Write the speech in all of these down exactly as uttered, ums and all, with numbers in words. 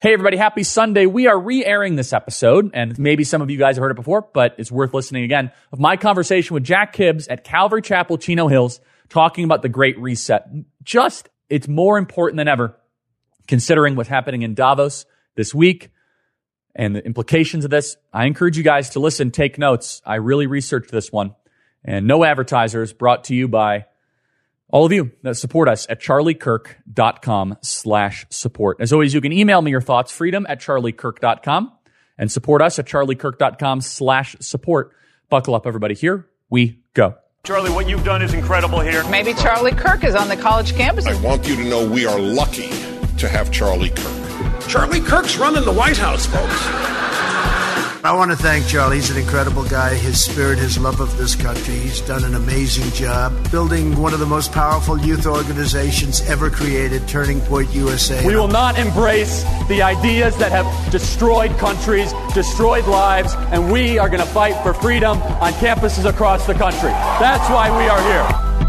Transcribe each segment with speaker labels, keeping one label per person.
Speaker 1: Hey everybody, happy Sunday. We are re-airing this episode, and maybe some of you guys have heard it before, but it's worth listening again, of my conversation with Jack Hibbs at Calvary Chapel, Chino Hills, talking about the Great Reset. Just, it's more important than ever, considering what's happening in Davos this week and the implications of this. I encourage you guys to listen, take notes. I really researched this one. And no advertisers, brought to you by all of you that support us at charliekirk.com slash support. As always, you can email me your thoughts, freedom at charliekirk dot com, and support us at charliekirk.com slash support. Buckle up, everybody. Here we go.
Speaker 2: Charlie, what you've done is incredible here.
Speaker 3: Maybe Charlie Kirk is on the college campus.
Speaker 4: I want you to know we are lucky to have Charlie Kirk.
Speaker 5: Charlie Kirk's running the White House, folks.
Speaker 6: I want to thank Charlie. He's an incredible guy. His spirit, his love of this country. He's done an amazing job building one of the most powerful youth organizations ever created, Turning Point U S A.
Speaker 2: We will not embrace the ideas that have destroyed countries, destroyed lives, and we are going to fight for freedom on campuses across the country. That's why we are here.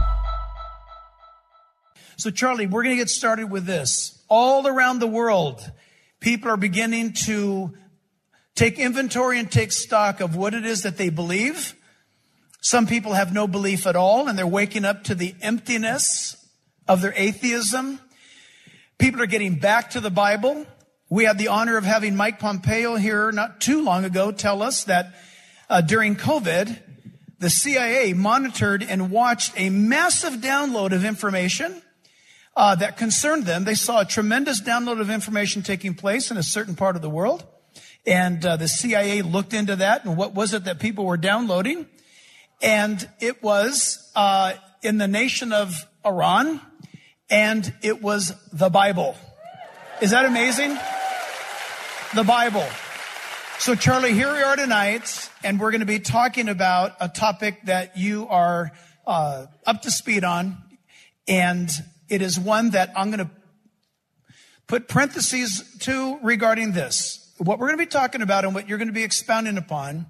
Speaker 7: So, Charlie, we're going to get started with this. All around the world, people are beginning to take inventory and take stock of what it is that they believe. Some people have no belief at all, and they're waking up to the emptiness of their atheism. People are getting back to the Bible. We had the honor of having Mike Pompeo here not too long ago tell us that uh, during COVID, the C I A monitored and watched a massive download of information uh, that concerned them. They saw a tremendous download of information taking place in a certain part of the world. And uh, the C I A looked into that, and what was it that people were downloading? And it was uh, in the nation of Iran, and it was the Bible. Is that amazing? The Bible. So, Charlie, here we are tonight, and we're going to be talking about a topic that you are uh, up to speed on, and it is one that I'm going to put parentheses to regarding this. What we're going to be talking about and what you're going to be expounding upon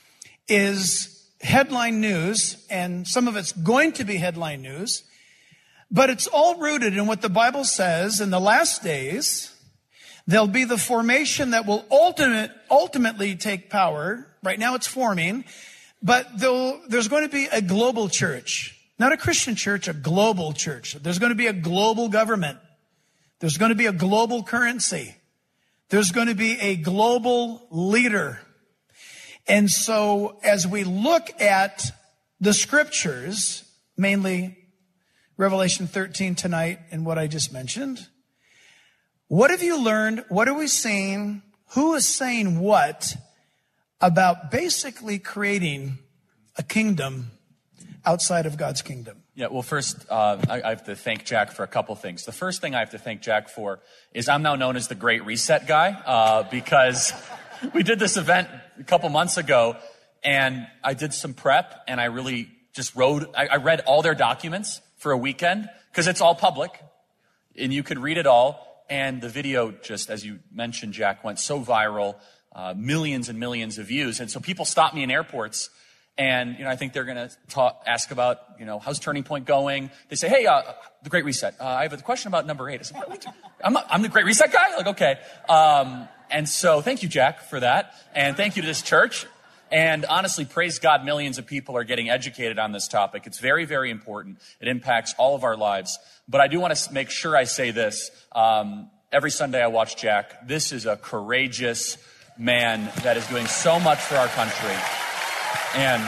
Speaker 7: is headline news, and some of it's going to be headline news, but it's all rooted in what the Bible says. In the last days, there'll be the formation that will ultimate, ultimately take power. Right now it's forming, but there's going to be a global church, not a Christian church, a global church. There's going to be a global government. There's going to be a global currency. There's going to be a global leader. And so as we look at the scriptures, mainly Revelation thirteen tonight and what I just mentioned, what have you learned? What are we seeing? Who is saying what about basically creating a kingdom outside of God's kingdom?
Speaker 1: Yeah, well, first, uh, I, I have to thank Jack for a couple things. The first thing I have to thank Jack for is I'm now known as the Great Reset guy, uh, because we did this event a couple months ago, and I did some prep, and I really just wrote, I, I read all their documents for a weekend, because it's all public, and you could read it all, and the video just, as you mentioned, Jack, went so viral, uh, millions and millions of views, and so people stopped me in airports. And, you know, I think they're going to talk, ask about, you know, how's Turning Point going? They say, hey, uh, the Great Reset. Uh, I have a question about number eight. I said, what? I'm, not, I'm the Great Reset guy? Like, okay. Um, and so thank you, Jack, for that. And thank you to this church. And honestly, praise God, millions of people are getting educated on this topic. It's very, very important. It impacts all of our lives. But I do want to make sure I say this. Um, every Sunday I watch Jack. This is a courageous man that is doing so much for our country. And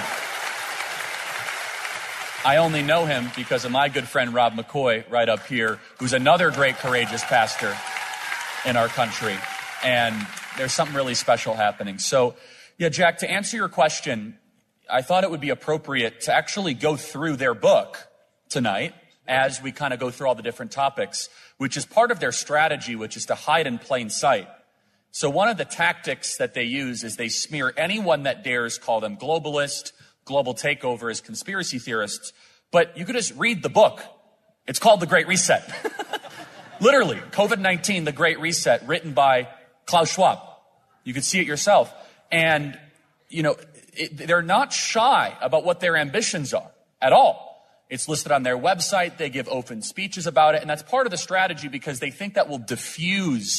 Speaker 1: I only know him because of my good friend Rob McCoy right up here, who's another great, courageous pastor in our country. And there's something really special happening. So, yeah, Jack, to answer your question, I thought it would be appropriate to actually go through their book tonight as we kind of go through all the different topics, which is part of their strategy, which is to hide in plain sight. So one of the tactics that they use is they smear anyone that dares call them globalist, global takeover as conspiracy theorists. But you could just read the book. It's called The Great Reset. Literally, COVID nineteen, The Great Reset, written by Klaus Schwab. You could see it yourself. And, you know, it, they're not shy about what their ambitions are at all. It's listed on their website. They give open speeches about it. And that's part of the strategy because they think that will diffuse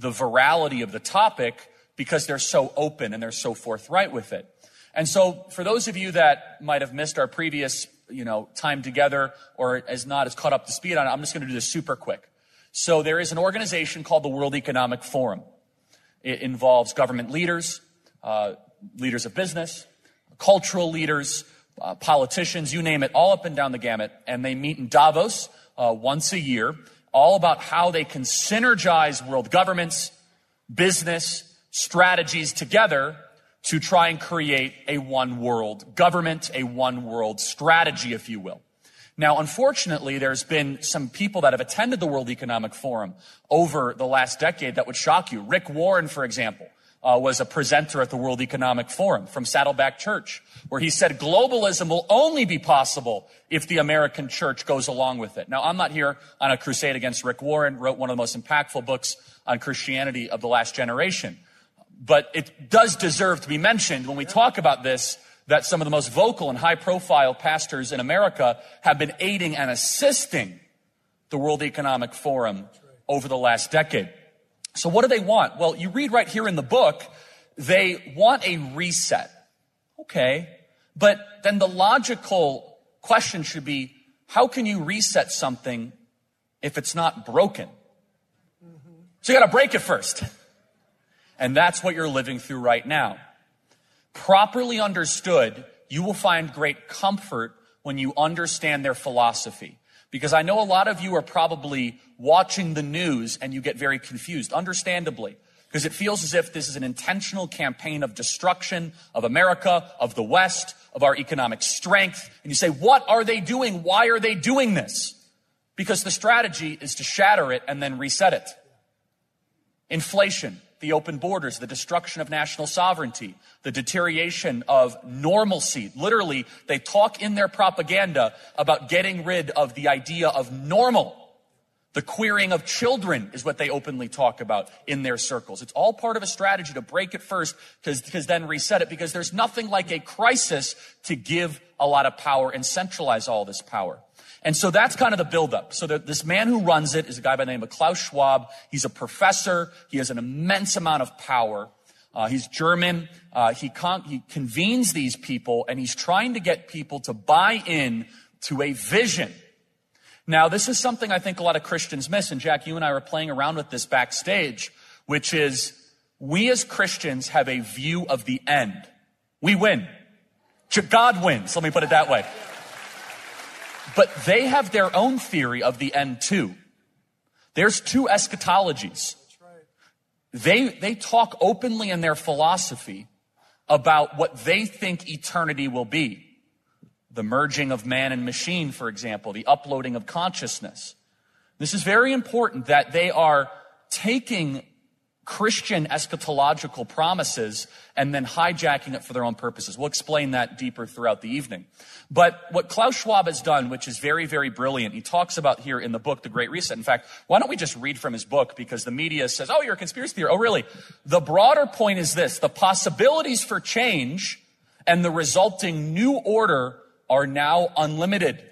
Speaker 1: the virality of the topic because they're so open and they're so forthright with it. And so for those of you that might have missed our previous, you know, time together or is not as caught up to speed on it, I'm just going to do this super quick. So there is an organization called the World Economic Forum. It involves government leaders, uh, leaders of business, cultural leaders, uh, politicians, you name it, all up and down the gamut. And they meet in Davos uh, once a year, all about how they can synergize world governments, business, strategies together to try and create a one world government, a one world strategy, if you will. Now, unfortunately, there's been some people that have attended the World Economic Forum over the last decade that would shock you. Rick Warren, for example, uh, was a presenter at the World Economic Forum from Saddleback Church, where he said globalism will only be possible if the American church goes along with it. Now, I'm not here on a crusade against Rick Warren, wrote one of the most impactful books on Christianity of the last generation. But it does deserve to be mentioned when we talk about this, that some of the most vocal and high-profile pastors in America have been aiding and assisting the World Economic Forum over the last decade. So what do they want? Well, you read right here in the book, they want a reset. Okay, but then the logical question should be, how can you reset something if it's not broken? So you got to break it first. And that's what you're living through right now. Properly understood, you will find great comfort when you understand their philosophy. Because I know a lot of you are probably watching the news and you get very confused, understandably. Because it feels as if this is an intentional campaign of destruction of America, of the West, of our economic strength. And you say, what are they doing? Why are they doing this? Because the strategy is to shatter it and then reset it. Inflation, the open borders, the destruction of national sovereignty, the deterioration of normalcy. Literally, they talk in their propaganda about getting rid of the idea of normal. The queering of children is what they openly talk about in their circles. It's all part of a strategy to break it first, because because then reset it, because there's nothing like a crisis to give a lot of power and centralize all this power. And so that's kind of the buildup. So the, this man who runs it is a guy by the name of Klaus Schwab. He's a professor. He has an immense amount of power. Uh, he's German. Uh, he, con- he convenes these people, and he's trying to get people to buy in to a vision. Now, this is something I think a lot of Christians miss, and Jack, you and I were playing around with this backstage, which is we as Christians have a view of the end. We win. God wins, let me put it that way. But they have their own theory of the end too. There's two eschatologies. They, they talk openly in their philosophy about what they think eternity will be. The merging of man and machine, for example, the uploading of consciousness. This is very important that they are taking Christian eschatological promises and then hijacking it for their own purposes. We'll explain that deeper throughout the evening. But what Klaus Schwab has done, which is very, very brilliant, he talks about here in the book, The Great Reset. In fact, why don't we just read from his book, because the media says, oh, you're a conspiracy theorist. Oh, really? The broader point is this: the possibilities for change and the resulting new order are now unlimited,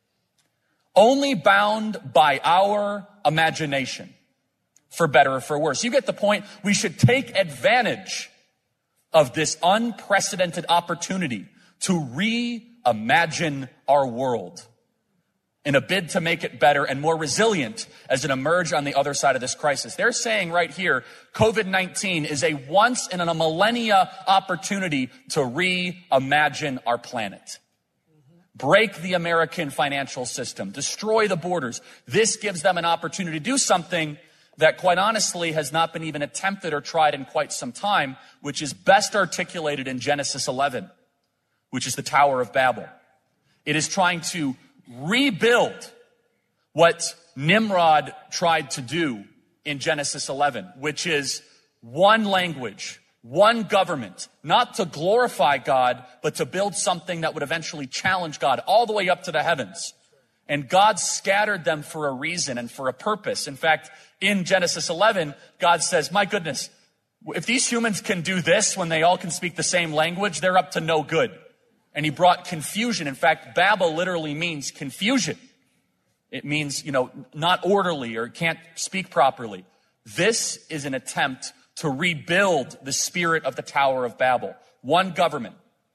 Speaker 1: only bound by our imagination, for better or for worse. You get the point. We should take advantage of this unprecedented opportunity to reimagine our world in a bid to make it better and more resilient as it emerges on the other side of this crisis. They're saying right here, COVID nineteen is a once in a millennia opportunity to reimagine our planet. Break the American financial system, destroy the borders. This gives them an opportunity to do something that, quite honestly, has not been even attempted or tried in quite some time, which is best articulated in Genesis eleven, which is the Tower of Babel. It is trying to rebuild what Nimrod tried to do in Genesis eleven, which is one language, one government, not to glorify God, but to build something that would eventually challenge God all the way up to the heavens. And God scattered them for a reason and for a purpose. In fact, in Genesis eleven, God says, my goodness, if these humans can do this when they all can speak the same language, they're up to no good. And he brought confusion. In fact, Babel literally means confusion. It means, you know, not orderly or can't speak properly. This is an attempt to rebuild the spirit of the Tower of Babel. One government,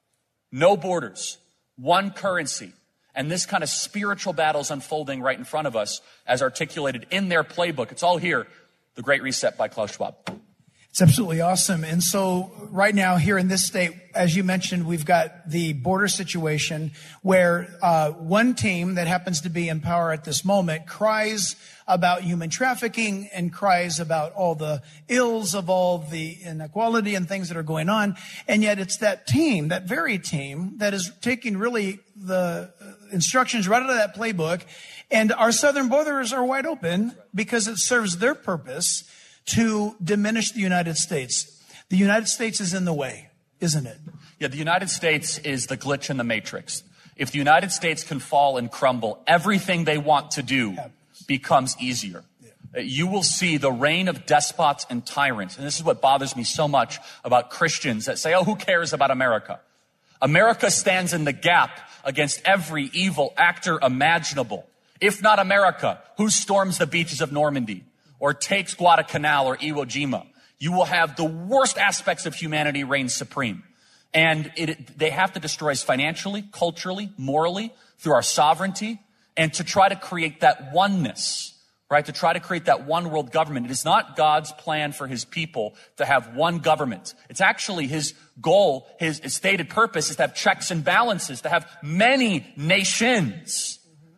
Speaker 1: no borders, one currency. And this kind of spiritual battle is unfolding right in front of us as articulated in their playbook. It's all here. The Great Reset by Klaus Schwab.
Speaker 7: It's absolutely awesome. And so right now here in this state, as you mentioned, we've got the border situation where uh, one team that happens to be in power at this moment cries about human trafficking and cries about all the ills of all the inequality and things that are going on. And yet it's that team, that very team, that is taking really the instructions right out of that playbook. And our southern borders are wide open because it serves their purpose to diminish the United States. The United States is in the way, isn't it?
Speaker 1: Yeah, the United States is the glitch in the matrix. If the United States can fall and crumble, everything they want to do becomes easier. Yeah. You will see the reign of despots and tyrants. And this is what bothers me so much about Christians that say, oh, who cares about America? America stands in the gap against every evil actor imaginable. If not America, who storms the beaches of Normandy or takes Guadalcanal or Iwo Jima? You will have the worst aspects of humanity reign supreme. And it, they have to destroy us financially, culturally, morally, through our sovereignty, and to try to create that oneness, right? To try to create that one world government. It is not God's plan for his people to have one government. It's actually his goal, his, his stated purpose is to have checks and balances, to have many nations,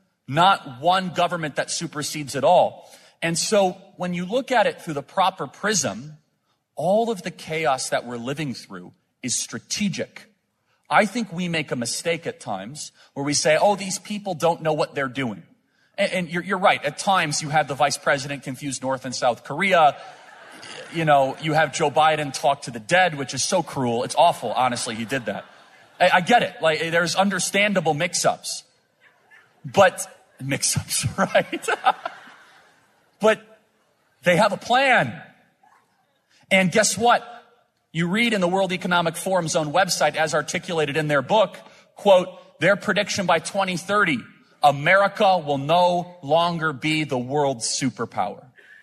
Speaker 1: not one government that supersedes it all. And so when you look at it through the proper prism, all of the chaos that we're living through is strategic. I think we make a mistake at times where we say, oh, these people don't know what they're doing. And, and you're, you're right. At times you have the vice president confuse North and South Korea. You know, you have Joe Biden talk to the dead, which is so cruel. It's awful. Honestly, he did that. I, I get it. Like, there's understandable mix-ups, but mix-ups, right? But they have a plan. And guess what? You read in the World Economic Forum's own website, as articulated in their book, quote, their prediction by twenty thirty, America will no longer be the world's superpower.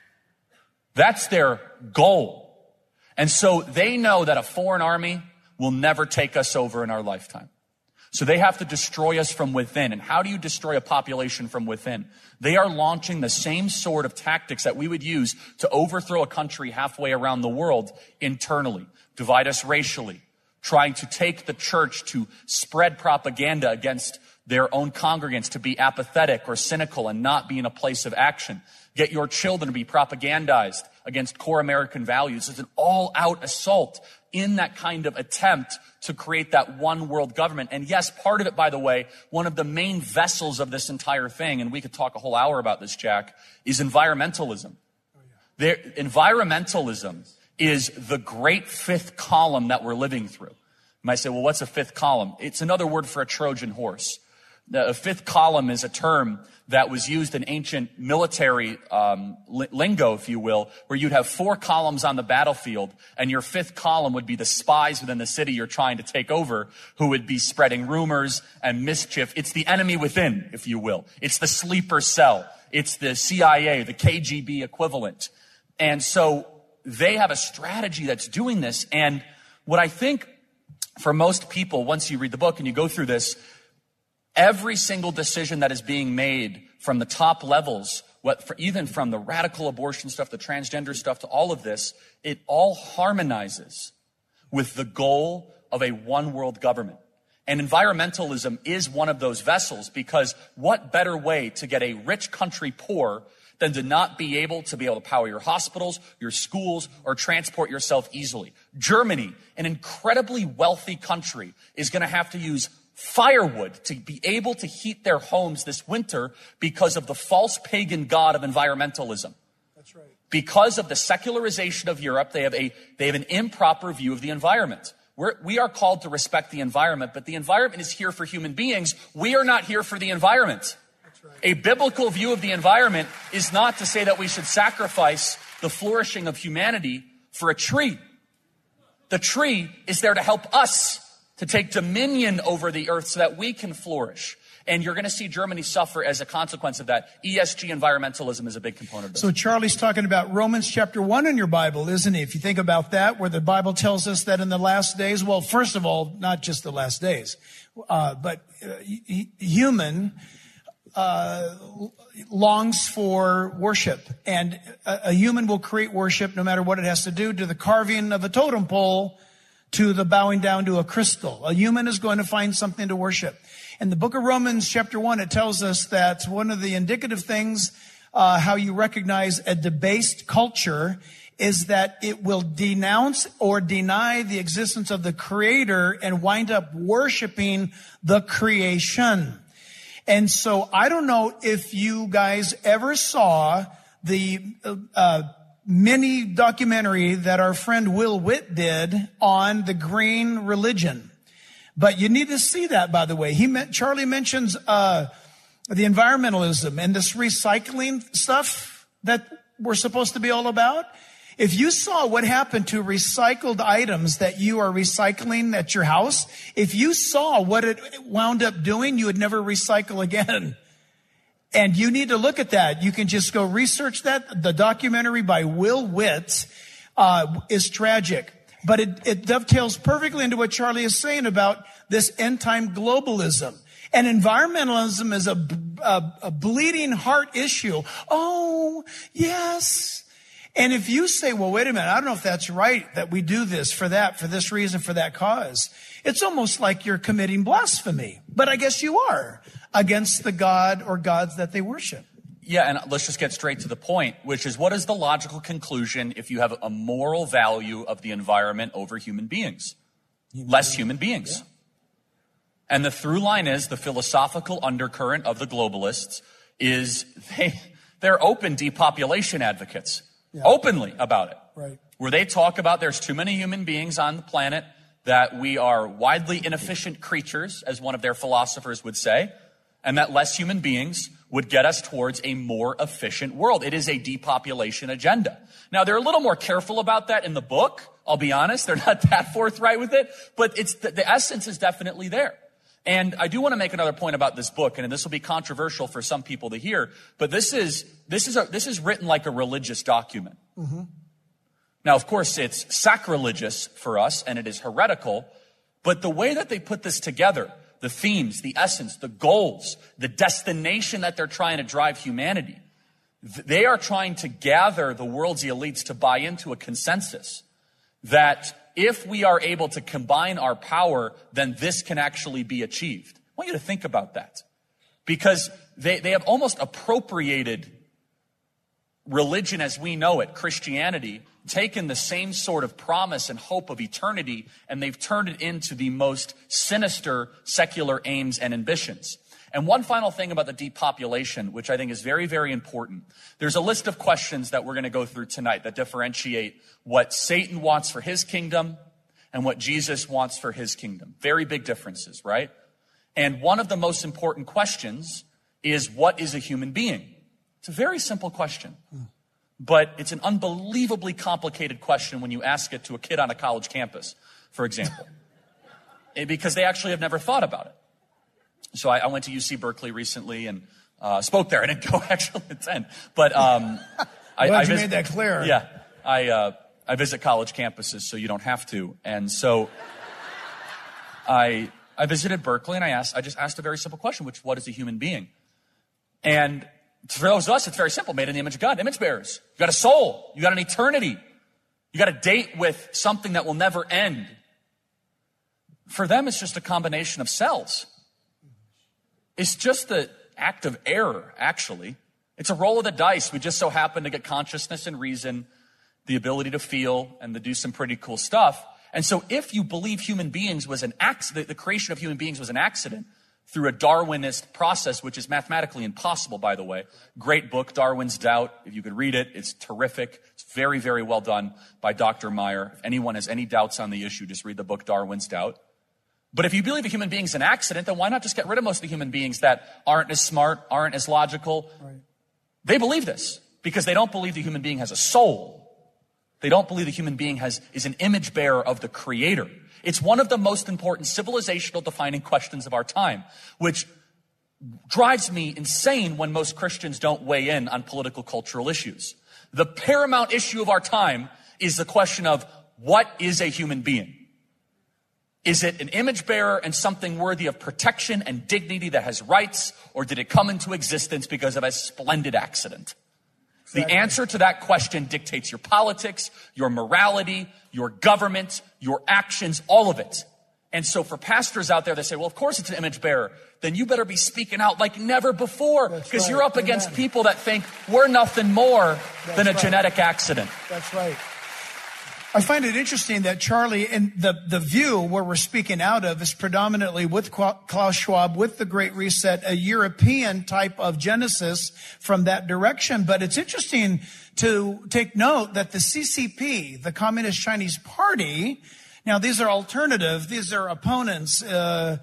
Speaker 1: That's their goal. And so they know that a foreign army will never take us over in our lifetime. So they have to destroy us from within. And how do you destroy a population from within? They are launching the same sort of tactics that we would use to overthrow a country halfway around the world internally. Divide us racially, trying to take the church to spread propaganda against their own congregants, to be apathetic or cynical and not be in a place of action. Get your children to be propagandized against core American values. It's an all-out assault in that kind of attempt to create that one world government. And yes, part of it, by the way, one of the main vessels of this entire thing, and we could talk a whole hour about this, Jack, is environmentalism. Oh, yeah. There, environmentalism is the great fifth column that we're living through. You might say, well, what's a fifth column? It's another word for a Trojan horse. The fifth column is a term that was used in ancient military um, lingo, if you will, where you'd have four columns on the battlefield, and your fifth column would be the spies within the city you're trying to take over, who would be spreading rumors and mischief. It's the enemy within, if you will. It's the sleeper cell. It's the C I A, the K G B equivalent. And so they have a strategy that's doing this. And what I think for most people, once you read the book and you go through this, every single decision that is being made from the top levels, what, for, even from the radical abortion stuff, the transgender stuff, to all of this, it all harmonizes with the goal of a one world government. And environmentalism is one of those vessels, because what better way to get a rich country poor than to not be able to be able to power your hospitals, your schools, or transport yourself easily. Germany, an incredibly wealthy country, is going to have to use firewood to be able to heat their homes this winter because of the false pagan god of environmentalism.
Speaker 7: That's right.
Speaker 1: Because of the secularization of Europe, they have a they have an improper view of the environment. We're, we are called to respect the environment, but the environment is here for human beings. We are not here for the environment. That's right. A biblical view of the environment is not to say that we should sacrifice the flourishing of humanity for a tree. The tree is there to help us to take dominion over the earth so that we can flourish. And you're going to see Germany suffer as a consequence of that. E S G environmentalism is a big component of this.
Speaker 7: So Charlie's talking about Romans chapter one in your Bible, isn't he? If you think about that, where the Bible tells us that in the last days, well, first of all, not just the last days, uh, but uh, human uh longs for worship, and a, a human will create worship no matter what it has to do, to the carving of a totem pole, to the bowing down to a crystal. A human is going to find something to worship. In the book of Romans chapter one, it tells us that one of the indicative things, uh, how you recognize a debased culture, is that it will denounce or deny the existence of the Creator and wind up worshiping the creation. And so I don't know if you guys ever saw the uh, mini documentary that our friend Will Witt did on the green religion. But you need to see that, by the way. He meant, Charlie mentions uh the environmentalism and this recycling stuff that we're supposed to be all about. If you saw what happened to recycled items that you are recycling at your house, if you saw what it wound up doing, you would never recycle again. And you need to look at that. You can just go research that. The documentary by Will Witt uh, is tragic. But it, it dovetails perfectly into what Charlie is saying about this end-time globalism. And environmentalism is a, a, a bleeding heart issue. Oh, yes. And if you say, well, wait a minute, I don't know if that's right that we do this for that, for this reason, for that cause. It's almost like you're committing blasphemy. But I guess you are, against the God or gods that they worship.
Speaker 1: Yeah, and let's just get straight to the point, which is, what is the logical conclusion if you have a moral value of the environment over human beings? Less human beings. Yeah. And the through line is, the philosophical undercurrent of the globalists is they, they're open depopulation advocates. Yeah. Openly about it.
Speaker 7: Right.
Speaker 1: Where they talk about there's too many human beings on the planet, that we are widely inefficient creatures, as one of their philosophers would say, and that less human beings would get us towards a more efficient world. It is a depopulation agenda. Now, they're a little more careful about that in the book. I'll be honest. They're not that forthright with it, but it's the, the essence is definitely there. And I do want to make another point about this book, and this will be controversial for some people to hear, but this is, this is, a, this is written like a religious document. Mm-hmm. Now, of course, it's sacrilegious for us, and it is heretical, but the way that they put this together, the themes, the essence, the goals, the destination that they're trying to drive humanity, they are trying to gather the world's elites to buy into a consensus that if we are able to combine our power, then this can actually be achieved. I want you to think about that. Because they, they have almost appropriated religion as we know it, Christianity, taken the same sort of promise and hope of eternity, and they've turned it into the most sinister secular aims and ambitions. And one final thing about the depopulation, which I think is very, very important. There's a list of questions that we're going to go through tonight that differentiate what Satan wants for his kingdom and what Jesus wants for his kingdom. Very big differences, right? And one of the most important questions is, what is a human being? It's a very simple question, but it's an unbelievably complicated question when you ask it to a kid on a college campus, for example, because they actually have never thought about it. So I, I went to U C Berkeley recently and uh, spoke there. I didn't go actually attend, but um, I,
Speaker 7: glad
Speaker 1: I
Speaker 7: you
Speaker 1: vis-
Speaker 7: made that clear.
Speaker 1: Yeah, I uh, I visit college campuses, so you don't have to. And so I I visited Berkeley, and I asked I just asked a very simple question, which what is a human being? And for those of us, it's very simple: made in the image of God, image bearers. You got a soul, you got an eternity, you got a date with something that will never end. For them, it's just a combination of cells. It's just the act of error, actually. It's a roll of the dice. We just so happen to get consciousness and reason, the ability to feel, and to do some pretty cool stuff. And so if you believe human beings was an accident, the creation of human beings was an accident through a Darwinist process, which is mathematically impossible, by the way. Great book, Darwin's Doubt. If you could read it, it's terrific. It's very, very well done by Doctor Meyer. If anyone has any doubts on the issue, just read the book, Darwin's Doubt. But if you believe a human being's an accident, then why not just get rid of most of the human beings that aren't as smart, aren't as logical? Right. They believe this because they don't believe the human being has a soul. They don't believe the human being has is an image bearer of the Creator. It's one of the most important civilizational defining questions of our time, which drives me insane when most Christians don't weigh in on political cultural issues. The paramount issue of our time is the question of what is a human being? Is it an image bearer and something worthy of protection and dignity that has rights, or did it come into existence because of a splendid accident? Exactly. The answer to that question dictates your politics, your morality, your government, your actions, all of it. And so for pastors out there that say, well, of course it's an image bearer, then you better be speaking out like never before, because right. you're up Amen. Against people that think we're nothing more That's than a right. genetic accident.
Speaker 7: That's right. I find it interesting that Charlie, and the, the view where we're speaking out of is predominantly with Klaus Schwab, with the Great Reset, a European type of genesis from that direction. But it's interesting to take note that the C C P, the Communist Chinese Party, now these are alternative, these are opponents uh,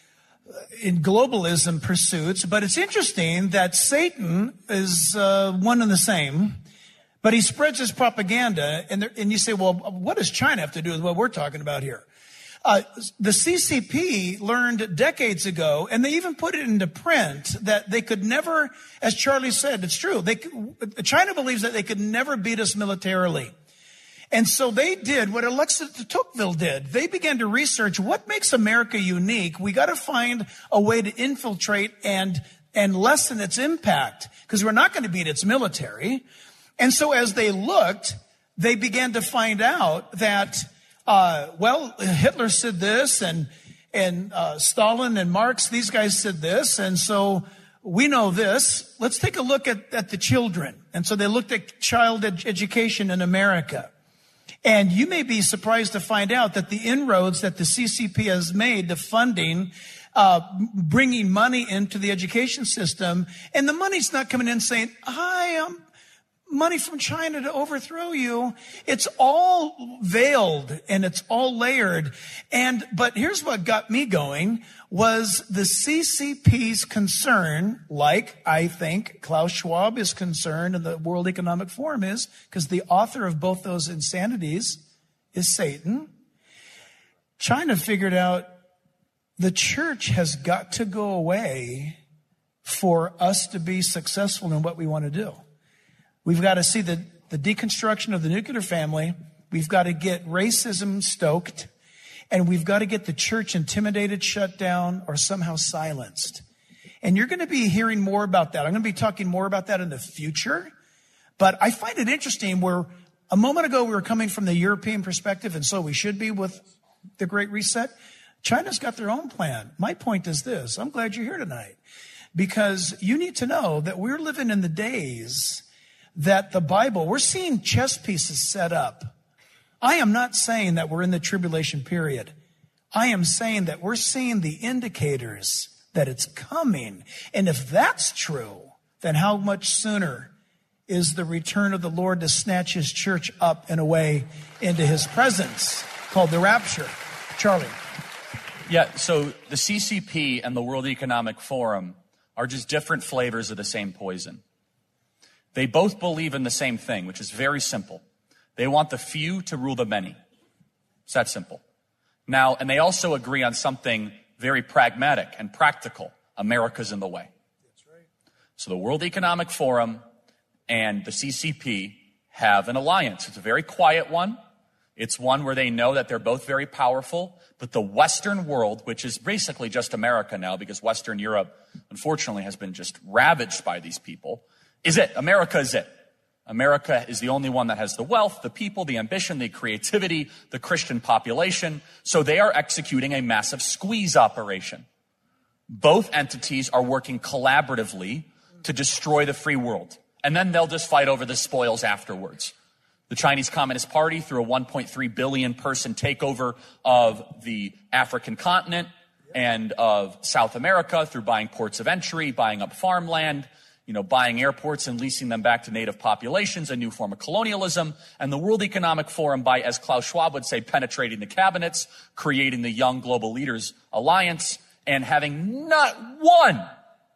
Speaker 7: in globalism pursuits. But it's interesting that Satan is uh, one and the same. But he spreads his propaganda, and, there, and you say, well, what does China have to do with what we're talking about here? Uh, the C C P learned decades ago, and they even put it into print, that they could never, as Charlie said, it's true, they, China believes that they could never beat us militarily. And so they did what Alexis de Tocqueville did. They began to research what makes America unique. We got to find a way to infiltrate and, and lessen its impact, because we're not going to beat its military. And so as they looked, they began to find out that, uh, well, Hitler said this, and, and, uh, Stalin and Marx, these guys said this. And so we know this. Let's take a look at, at the children. And so they looked at child ed- education in America. And you may be surprised to find out that the inroads that the C C P has made to funding, uh, bringing money into the education system, and the money's not coming in saying, hi, I'm money from China to overthrow you. It's all veiled and it's all layered. And, but here's what got me going was the C C P's concern, like I think Klaus Schwab is concerned and the World Economic Forum is, because the author of both those insanities is Satan. China figured out the church has got to go away for us to be successful in what we want to do. We've got to see the, the deconstruction of the nuclear family. We've got to get racism stoked. And we've got to get the church intimidated, shut down, or somehow silenced. And you're going to be hearing more about that. I'm going to be talking more about that in the future. But I find it interesting where a moment ago we were coming from the European perspective, and so we should be with the Great Reset. China's got their own plan. My point is this. I'm glad you're here tonight, because you need to know that we're living in the days that the Bible, we're seeing chess pieces set up. I am not saying that we're in the tribulation period. I am saying that we're seeing the indicators that it's coming. And if that's true, then how much sooner is the return of the Lord to snatch his church up and away into his presence, called the rapture? Charlie.
Speaker 1: Yeah, so the C C P and the World Economic Forum are just different flavors of the same poison. They both believe in the same thing, which is very simple. They want the few to rule the many. It's that simple. Now, and they also agree on something very pragmatic and practical. America's in the way. That's right. So the World Economic Forum and the C C P have an alliance. It's a very quiet one. It's one where they know that they're both very powerful, but the Western world, which is basically just America now, because Western Europe, unfortunately, has been just ravaged by these people, is it. America is it. America is the only one that has the wealth, the people, the ambition, the creativity, the Christian population. So they are executing a massive squeeze operation. Both entities are working collaboratively to destroy the free world. And then they'll just fight over the spoils afterwards. The Chinese Communist Party, through a one point three billion person takeover of the African continent and of South America, through buying ports of entry, buying up farmland, you know, buying airports and leasing them back to native populations, a new form of colonialism. And the World Economic Forum, by, as Klaus Schwab would say, penetrating the cabinets, creating the Young Global Leaders Alliance, and having not one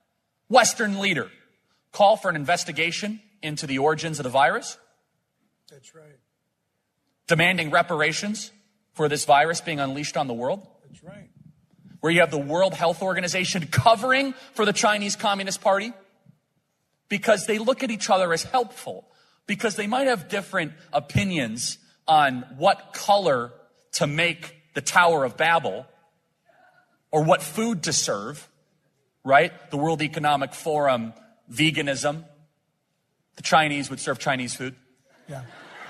Speaker 1: Western leader call for an investigation into the origins of the virus.
Speaker 7: That's right.
Speaker 1: Demanding reparations for this virus being unleashed on the world.
Speaker 7: That's right.
Speaker 1: where you have the World Health Organization covering for the Chinese Communist Party, because they look at each other as helpful, because they might have different opinions on what color to make the Tower of Babel or what food to serve, right? The World Economic Forum, veganism. The Chinese would serve Chinese food.
Speaker 7: Yeah.
Speaker 1: And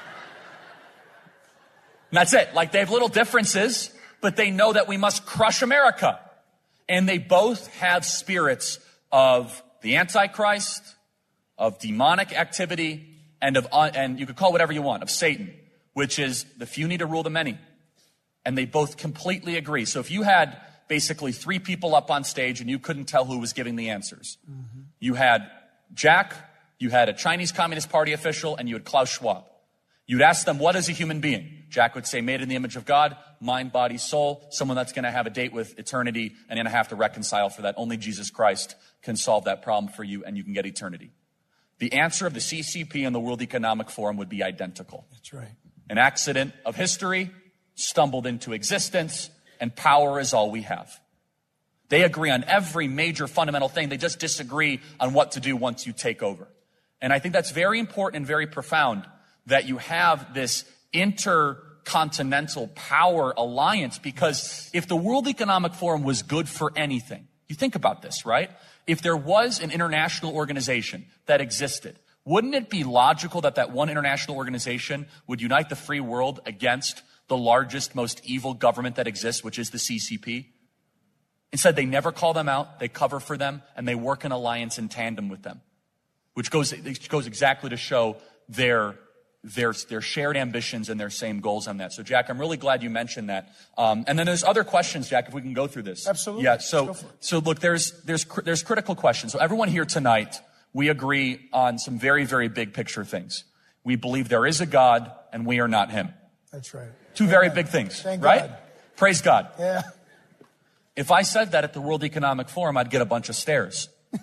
Speaker 1: that's it. Like, they have little differences, but they know that we must crush America. And they both have spirits of the Antichrist, of demonic activity, and of, uh, and you could call it whatever you want, of Satan, which is the few need to rule the many. And they both completely agree. So if you had basically three people up on stage and you couldn't tell who was giving the answers, mm-hmm. you had Jack, you had a Chinese Communist Party official, and you had Klaus Schwab. You'd ask them, what is a human being? Jack would say, made in the image of God, mind, body, soul, someone that's going to have a date with eternity and going to have to reconcile for that. Only Jesus Christ can solve that problem for you, and you can get eternity. The answer of the C C P and the World Economic Forum would be identical.
Speaker 7: That's right.
Speaker 1: An accident of history, stumbled into existence, and power is all we have. They agree on every major fundamental thing. They just disagree on what to do once you take over. And I think that's very important and very profound, that you have this intercontinental power alliance, because if the World Economic Forum was good for anything, you think about this, right? If there was an international organization that existed, wouldn't it be logical that that one international organization would unite the free world against the largest, most evil government that exists, which is the C C P? Instead, they never call them out, they cover for them, and they work in alliance in tandem with them, which goes, which goes exactly to show their Their, their shared ambitions and their same goals on that. So, Jack, I'm really glad you mentioned that. Um, and then there's other questions, Jack, if we can go through this.
Speaker 7: Absolutely.
Speaker 1: Yeah. So, so look, there's there's there's critical questions. So, everyone here tonight, we agree on some very, very big picture things. We believe there is a God, and we are not Him.
Speaker 7: That's right.
Speaker 1: Two
Speaker 7: Amen.
Speaker 1: very big things,
Speaker 7: Thank
Speaker 1: right?
Speaker 7: God.
Speaker 1: Praise God.
Speaker 7: Yeah.
Speaker 1: If I said that at the World Economic Forum, I'd get a bunch of stares.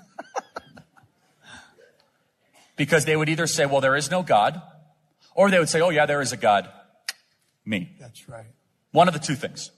Speaker 1: Because they would either say, well, there is no God, or they would say, oh, yeah, there is a God. Me.
Speaker 7: That's right.
Speaker 1: One of the two things.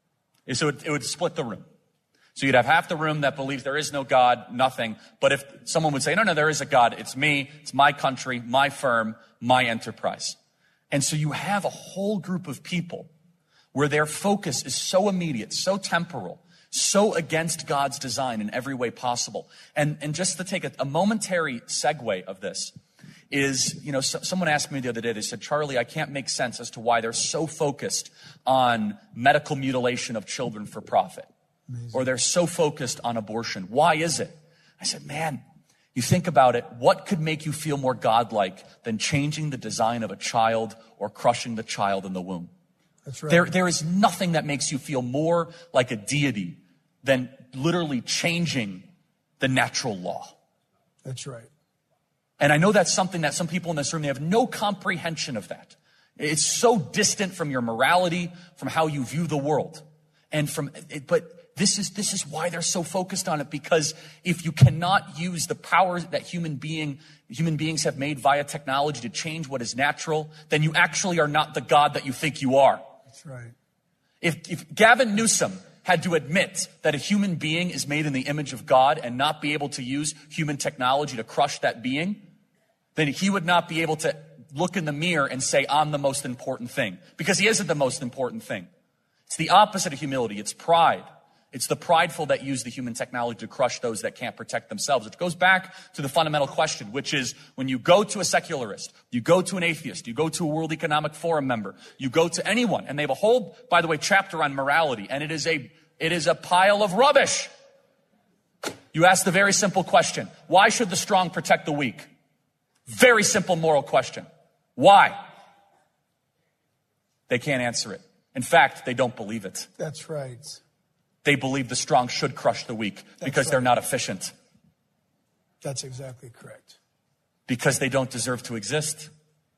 Speaker 1: So it, it would split the room. So you'd have half the room that believes there is no God, nothing. But if someone would say, no, no, there is a God. It's me. It's my country, my firm, my enterprise. And so you have a whole group of people where their focus is so immediate, so temporal, so against God's design in every way possible. And, and just to take a, a momentary segue of this, is, you know, so, someone asked me the other day, they said, Charlie, I can't make sense as to why they're so focused on medical mutilation of children for profit. Amazing. Or they're so focused on abortion. Why is it? I said, man, you think about it, what could make you feel more godlike than changing the design of a child or crushing the child in the womb?
Speaker 7: That's right.
Speaker 1: There, there is nothing that makes you feel more like a deity than literally changing the natural law.
Speaker 7: That's right.
Speaker 1: And I know that's something that some people in this room, they have no comprehension of that. It's so distant from your morality, from how you view the world. And from, but this is, this is why they're so focused on it, because if you cannot use the power that human being, human beings have made via technology to change what is natural, then you actually are not the God that you think you are.
Speaker 7: That's right.
Speaker 1: If, if Gavin Newsom had to admit that a human being is made in the image of God and not be able to use human technology to crush that being, then he would not be able to look in the mirror and say, I'm the most important thing. Because he isn't the most important thing. It's the opposite of humility. It's pride. It's the prideful that use the human technology to crush those that can't protect themselves. Which goes back to the fundamental question, which is when you go to a secularist, you go to an atheist, you go to a World Economic Forum member, you go to anyone, and they have a whole, by the way, chapter on morality, and it is a, it is a pile of rubbish. You ask the very simple question, why should the strong protect the weak? Very simple moral question. Why? They can't answer it. In fact, they don't believe it.
Speaker 7: That's right.
Speaker 1: They believe the strong should crush the weak
Speaker 7: That's
Speaker 1: because
Speaker 7: right.
Speaker 1: they're not efficient.
Speaker 7: That's exactly correct.
Speaker 1: Because they don't deserve to exist.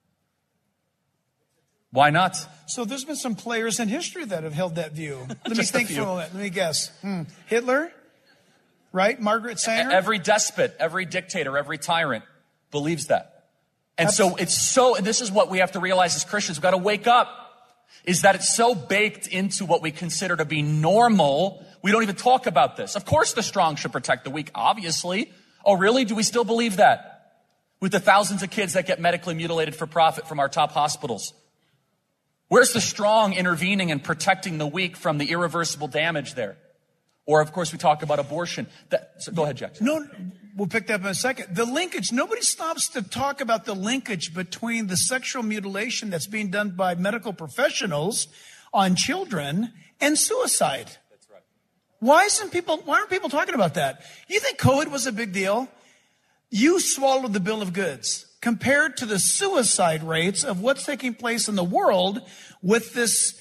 Speaker 1: Why not?
Speaker 7: So there's been some players in history that have held that view. Let me
Speaker 1: Just a
Speaker 7: think
Speaker 1: few.
Speaker 7: for a moment. Let me guess. Hmm. Hitler? Right? Margaret Sanger?
Speaker 1: Every despot, every dictator, every tyrant believes that. And so it's so, and this is what we have to realize as Christians, we've got to wake up, is that it's so baked into what we consider to be normal we don't even talk about this. Of course the strong should protect the weak, obviously. Oh, really? Do we still believe that? With the thousands of kids that get medically mutilated for profit from our top hospitals. Where's the strong intervening and protecting the weak from the irreversible damage there? Or, of course, we talk about abortion. That, so go ahead, Jackson.
Speaker 7: No, we'll pick that up in a second. The linkage, nobody stops to talk about the linkage between the sexual mutilation that's being done by medical professionals on children and suicide. That's right. Why isn't people, why aren't people talking about that? You think COVID was a big deal? You swallowed the bill of goods compared to the suicide rates of what's taking place in the world with this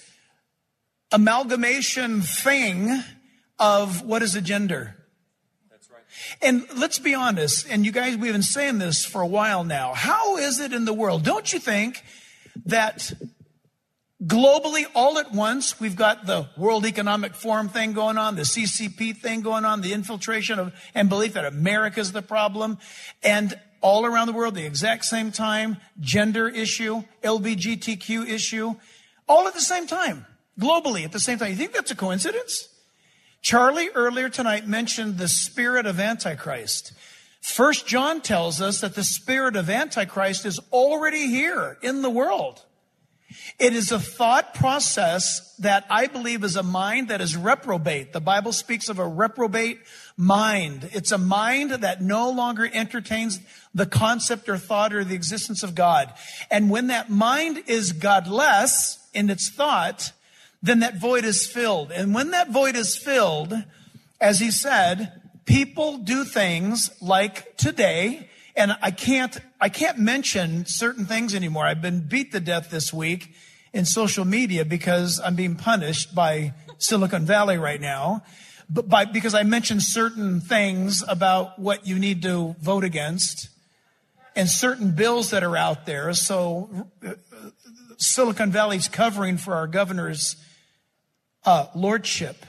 Speaker 7: amalgamation thing of what is a gender.
Speaker 1: That's right.
Speaker 7: And let's be honest, and you guys, we've been saying this for a while now. How is it in the world? Don't you think that globally, all at once, we've got the World Economic Forum thing going on, the C C P thing going on, the infiltration of and belief that America's the problem, and all around the world, the exact same time, gender issue, L G B T Q issue, all at the same time, globally at the same time. You think that's a coincidence? Charlie earlier tonight mentioned the spirit of Antichrist. First John tells us that the spirit of Antichrist is already here in the world. It is a thought process that I believe is a mind that is reprobate. The Bible speaks of a reprobate mind. It's a mind that no longer entertains the concept or thought or the existence of God. And when that mind is godless in its thought, then that void is filled. And when that void is filled, as he said, people do things like today. And I can't, I can't mention certain things anymore. I've been beat to death this week in social media because I'm being punished by Silicon Valley right now. But by, because I mentioned certain things about what you need to vote against and certain bills that are out there. So uh, Silicon Valley's covering for our governor's uh, lordship.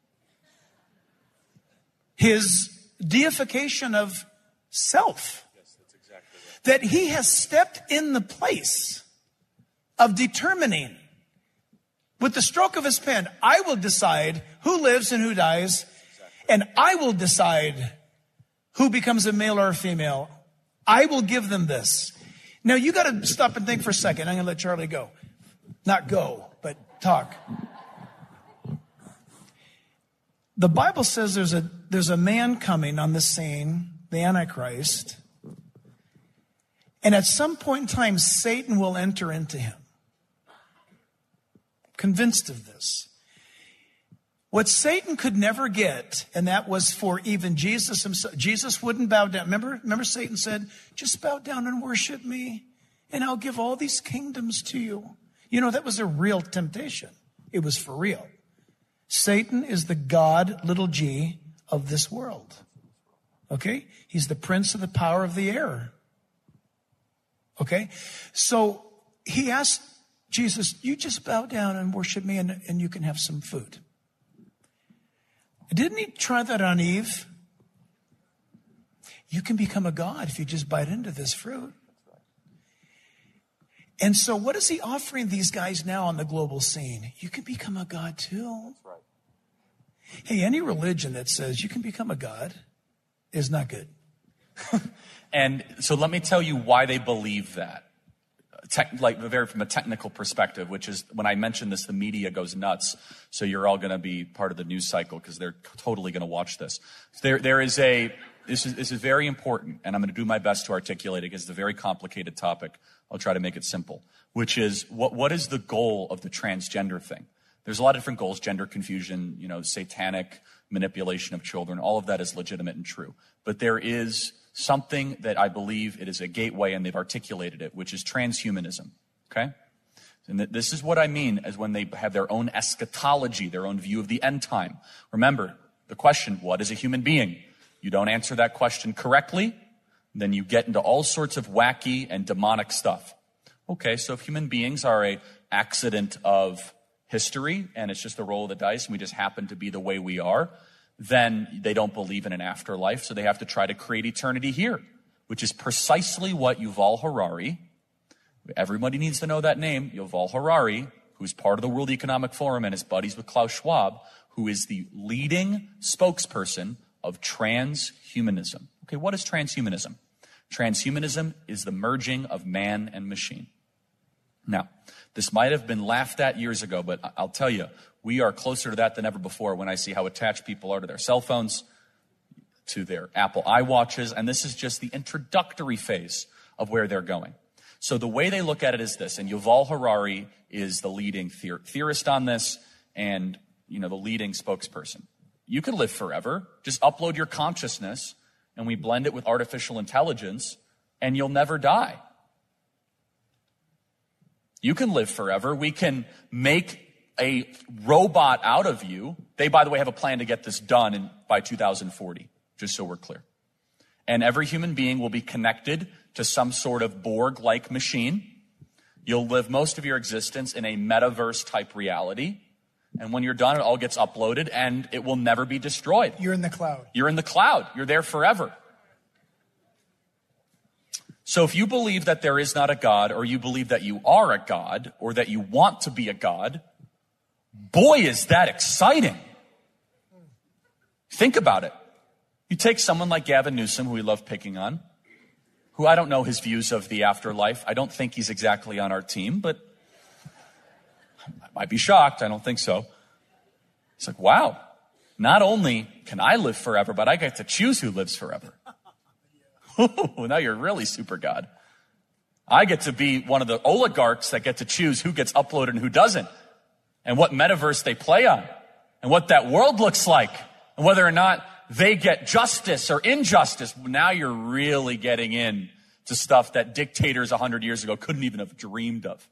Speaker 7: His deification of self. That he has stepped in the place of determining with the stroke of his pen, I will decide who lives and who dies, and I will decide who becomes a male or a female. I will give them this. Now you got to stop and think for a second. I'm going to let Charlie go. Not go, but talk. The Bible says there's a, there's a man coming on the scene, the Antichrist. And at some point in time, Satan will enter into him. Convinced of this. What Satan could never get, and that was for even Jesus himself. Jesus wouldn't bow down. Remember, remember Satan said, just bow down and worship me, and I'll give all these kingdoms to you. You know, that was a real temptation. It was for real. Satan is the God, little g, of this world. Okay? He's the prince of the power of the air. Okay, so he asked Jesus, you just bow down and worship me and, and you can have some food. Didn't he try that on Eve? You can become a god if you just bite into this fruit. And so what is he offering these guys now on the global scene? You can become a god too. Hey, any religion that says you can become a god is not good.
Speaker 1: And so let me tell you why they believe that. Tech, like very from a technical perspective, which is when I mention this, the media goes nuts. So you're all going to be part of the news cycle because they're totally going to watch this. There, there is a, this is, this is very important, and I'm going to do my best to articulate it because it's a very complicated topic. I'll try to make it simple, which is what, what is the goal of the transgender thing? There's a lot of different goals, gender confusion, you know, satanic manipulation of children. All of that is legitimate and true. But there is something that I believe it is a gateway, and they've articulated it, which is transhumanism, okay? And this is what I mean as when they have their own eschatology, their own view of the end time. Remember, the question, what is a human being? You don't answer that question correctly, then you get into all sorts of wacky and demonic stuff. Okay, so if human beings are a accident of history, and it's just a roll of the dice, and we just happen to be the way we are, then they don't believe in an afterlife, so they have to try to create eternity here, which is precisely what Yuval Harari, everybody needs to know that name, Yuval Harari, who's part of the World Economic Forum and is buddies with Klaus Schwab, who is the leading spokesperson of transhumanism. Okay, what is transhumanism? Transhumanism is the merging of man and machine. Now, this might have been laughed at years ago, but I'll tell you, we are closer to that than ever before when I see how attached people are to their cell phones, to their Apple iWatches, and this is just the introductory phase of where they're going. So the way they look at it is this, and Yuval Harari is the leading theor- theorist on this and, you know, the leading spokesperson. You can live forever. Just upload your consciousness and we blend it with artificial intelligence and you'll never die. You can live forever. We can make a robot out of you. They, by the way, have a plan to get this done in, by two thousand forty, just so we're clear. And every human being will be connected to some sort of Borg-like machine. You'll live most of your existence in a metaverse-type reality. And when you're done, it all gets uploaded, and it will never be destroyed.
Speaker 7: You're in the cloud.
Speaker 1: You're in the cloud. You're there forever. So if you believe that there is not a God, or you believe that you are a God, or that you want to be a God, boy, is that exciting. Think about it. You take someone like Gavin Newsom, who we love picking on, who I don't know his views of the afterlife. I don't think he's exactly on our team, but I might be shocked. I don't think so. It's like, wow, not only can I live forever, but I get to choose who lives forever. Now you're really super God. I get to be one of the oligarchs that get to choose who gets uploaded and who doesn't, and what metaverse they play on, and what that world looks like, and whether or not they get justice or injustice. Now you're really getting in to stuff that dictators a hundred years ago couldn't even have dreamed of.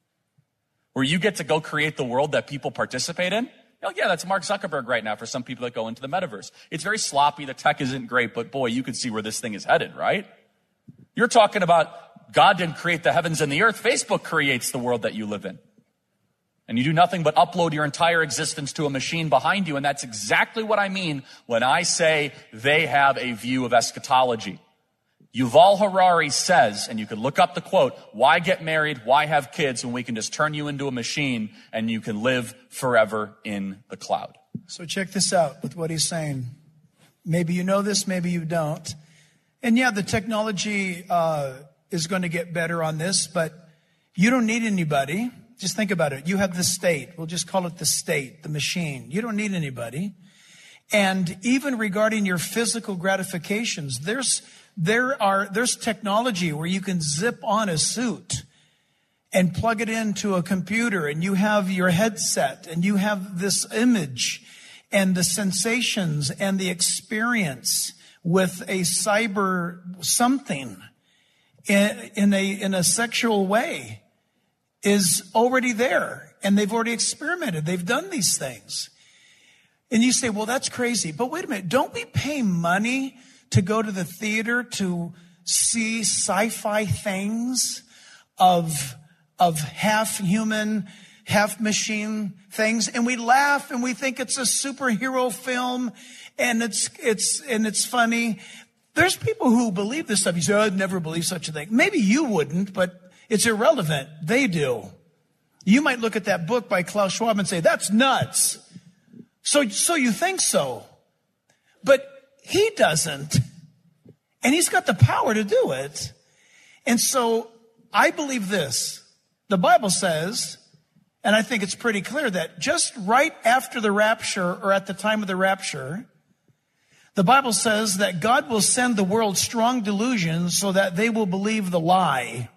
Speaker 1: Where you get to go create the world that people participate in. Oh yeah, that's Mark Zuckerberg right now for some people that go into the metaverse. It's very sloppy, the tech isn't great, but boy, you can see where this thing is headed, right? You're talking about God didn't create the heavens and the earth. Facebook creates the world that you live in. And you do nothing but upload your entire existence to a machine behind you. And that's exactly what I mean when I say they have a view of eschatology. Yuval Harari says, and you can look up the quote, why get married, why have kids when we can just turn you into a machine and you can live forever in the cloud.
Speaker 7: So check this out with what he's saying. Maybe you know this, maybe you don't. And yeah, the technology uh, is going to get better on this, but you don't need anybody. Just think about it. You have the state. We'll just call it the state, the machine. You don't need anybody. And even regarding your physical gratifications, there's there are there's technology where you can zip on a suit and plug it into a computer, and you have your headset, and you have this image and the sensations and the experience with a cyber something in, in a in a sexual way is already there, and they've already experimented. They've done these things. And you say, well, that's crazy. But wait a minute. Don't we pay money to go to the theater to see sci-fi things of, of half human, half machine things? And we laugh and we think it's a superhero film and it's, it's, and it's funny. There's people who believe this stuff. You say, oh, I'd never believe such a thing. Maybe you wouldn't, but it's irrelevant. They do. You might look at that book by Klaus Schwab and say, that's nuts. So, so you think so. But he doesn't. And he's got the power to do it. And so I believe this. The Bible says, and I think it's pretty clear, that just right after the rapture, or at the time of the rapture, the Bible says that God will send the world strong delusion so that they will believe the lie.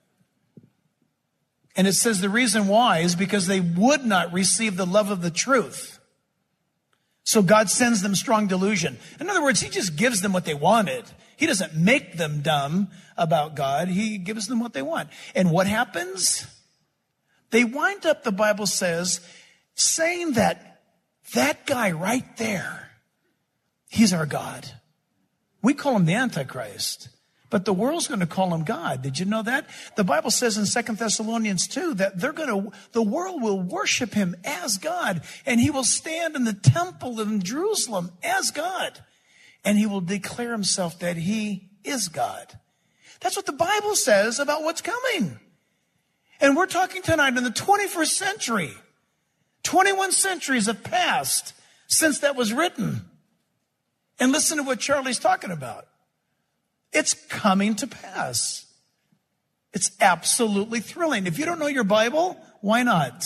Speaker 7: And it says the reason why is because they would not receive the love of the truth. So God sends them strong delusion. In other words, he just gives them what they wanted. He doesn't make them dumb about God. He gives them what they want. And what happens? They wind up, the Bible says, saying that that guy right there, he's our God. We call him the Antichrist. But the world's going to call him God. Did you know that? The Bible says in Second Thessalonians two that they're going to, the world will worship him as God, and he will stand in the temple in Jerusalem as God, and he will declare himself that he is God. That's what the Bible says about what's coming. And we're talking tonight in the twenty-first century. twenty-one centuries have passed since that was written. And listen to what Charlie's talking about. It's coming to pass. It's absolutely thrilling. If you don't know your Bible, why not?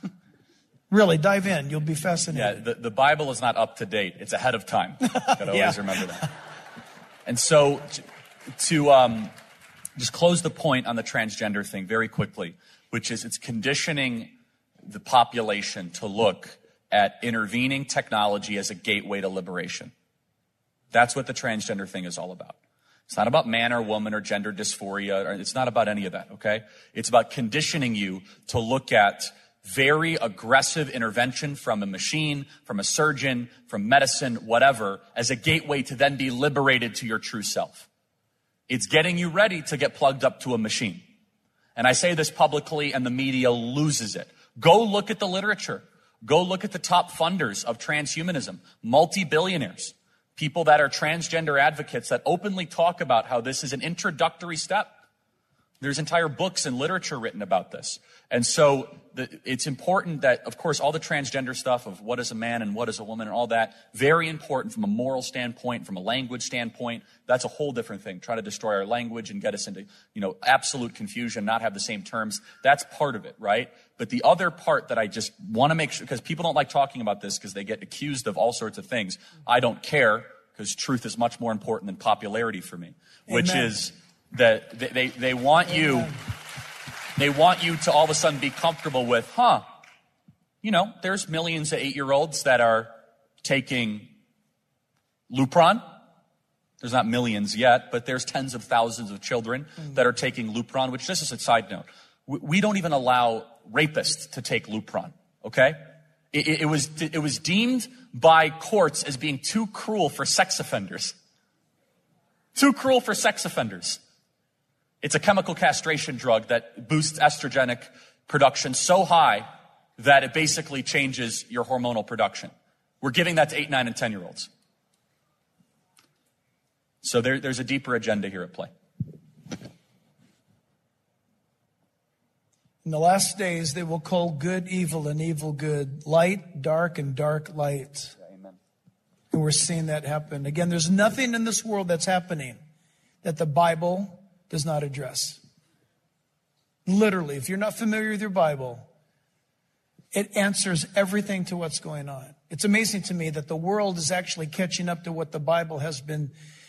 Speaker 7: Really, dive in. You'll be fascinated.
Speaker 1: Yeah, the, the Bible is not up to date. It's ahead of time. Gotta always
Speaker 7: Yeah.
Speaker 1: remember that. And so to, to um, just close the point on the transgender thing very quickly, which is it's conditioning the population to look at intervening technology as a gateway to liberation. That's what the transgender thing is all about. It's not about man or woman or gender dysphoria. Or it's not about any of that, okay? It's about conditioning you to look at very aggressive intervention from a machine, from a surgeon, from medicine, whatever, as a gateway to then be liberated to your true self. It's getting you ready to get plugged up to a machine. And I say this publicly and the media loses it. Go look at the literature. Go look at the top funders of transhumanism, multi-billionaires, people that are transgender advocates that openly talk about how this is an introductory step. There's entire books and literature written about this. And so the, it's important that, of course, all the transgender stuff of what is a man and what is a woman and all that, very important from a moral standpoint, from a language standpoint. That's a whole different thing. Try to destroy our language and get us into, you know, absolute confusion, not have the same terms. That's part of it, right? But the other part that I just want to make sure, because people don't like talking about this because they get accused of all sorts of things. I don't care because truth is much more important than popularity for me, which
Speaker 7: Amen.
Speaker 1: is that they, they, they want you...
Speaker 7: Amen.
Speaker 1: They want you to all of a sudden be comfortable with, huh, you know, there's millions of eight-year-olds that are taking Lupron. There's not millions yet, but there's tens of thousands of children that are taking Lupron, which this is a side note. We don't even allow rapists to take Lupron, okay? It, it, it was, it was deemed by courts as being too cruel for sex offenders. Too cruel for sex offenders. It's a chemical castration drug that boosts estrogenic production so high that it basically changes your hormonal production. We're giving that to eight, nine, and ten-year-olds. So there, there's a deeper agenda here at play.
Speaker 7: In the last days, they will call good evil and evil good, light, dark, and dark light.
Speaker 1: Amen.
Speaker 7: And we're seeing that happen. Again, there's nothing in this world that's happening that the Bible does not address. Literally, if you're not familiar with your Bible, it answers everything to what's going on. It's amazing to me that the world is actually catching up to what the Bible has been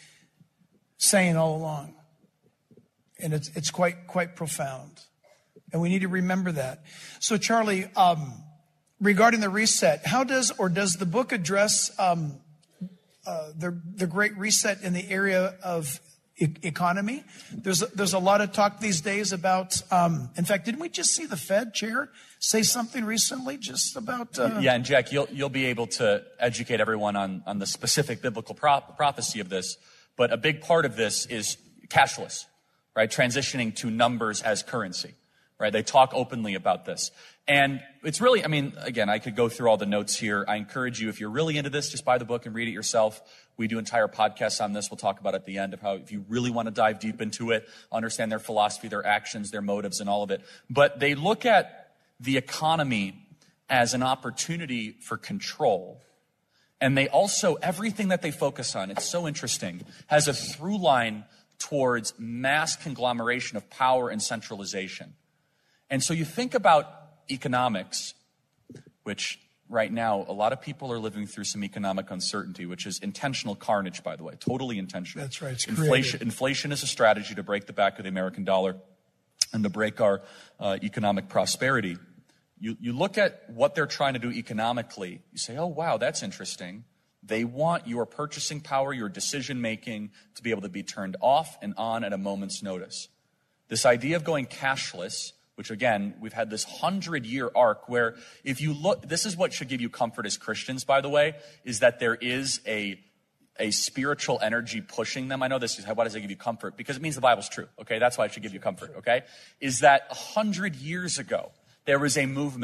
Speaker 7: saying all along. And it's it's quite quite profound. And we need to remember that. So, Charlie, um, regarding the reset, how does or does the book address um, uh, the the Great Reset in the area of economy? There's a, there's a lot of talk these days about, um, in fact, didn't we just see the Fed chair say something recently just about... Uh,
Speaker 1: yeah, and Jack, you'll you'll be able to educate everyone on, on the specific biblical pro- prophecy of this, but a big part of this is cashless, right? Transitioning to numbers as currency, right? They talk openly about this. And it's really, I mean, again, I could go through all the notes here. I encourage you, if you're really into this, just buy the book and read it yourself. We do entire podcasts on this. We'll talk about at the end of how, if you really want to dive deep into it, understand their philosophy, their actions, their motives, and all of it. But they look at the economy as an opportunity for control. And they also, everything that they focus on, it's so interesting, has a through line towards mass conglomeration of power and centralization. And so you think about economics, which right now, a lot of people are living through some economic uncertainty, which is intentional carnage, by the way, totally intentional.
Speaker 7: That's right. It's
Speaker 1: inflation, inflation is a strategy to break the back of the American dollar and to break our uh, economic prosperity. You, you look at what they're trying to do economically, you say, oh, wow, that's interesting. They want your purchasing power, your decision-making to be able to be turned off and on at a moment's notice. This idea of going cashless, which again, we've had this hundred-year arc where if you look, this is what should give you comfort as Christians, by the way, is that there is a, a spiritual energy pushing them. I know this is, why does it give you comfort? Because it means the Bible's true, okay? That's why it should give you comfort, okay? Is that a hundred years ago, there was a movement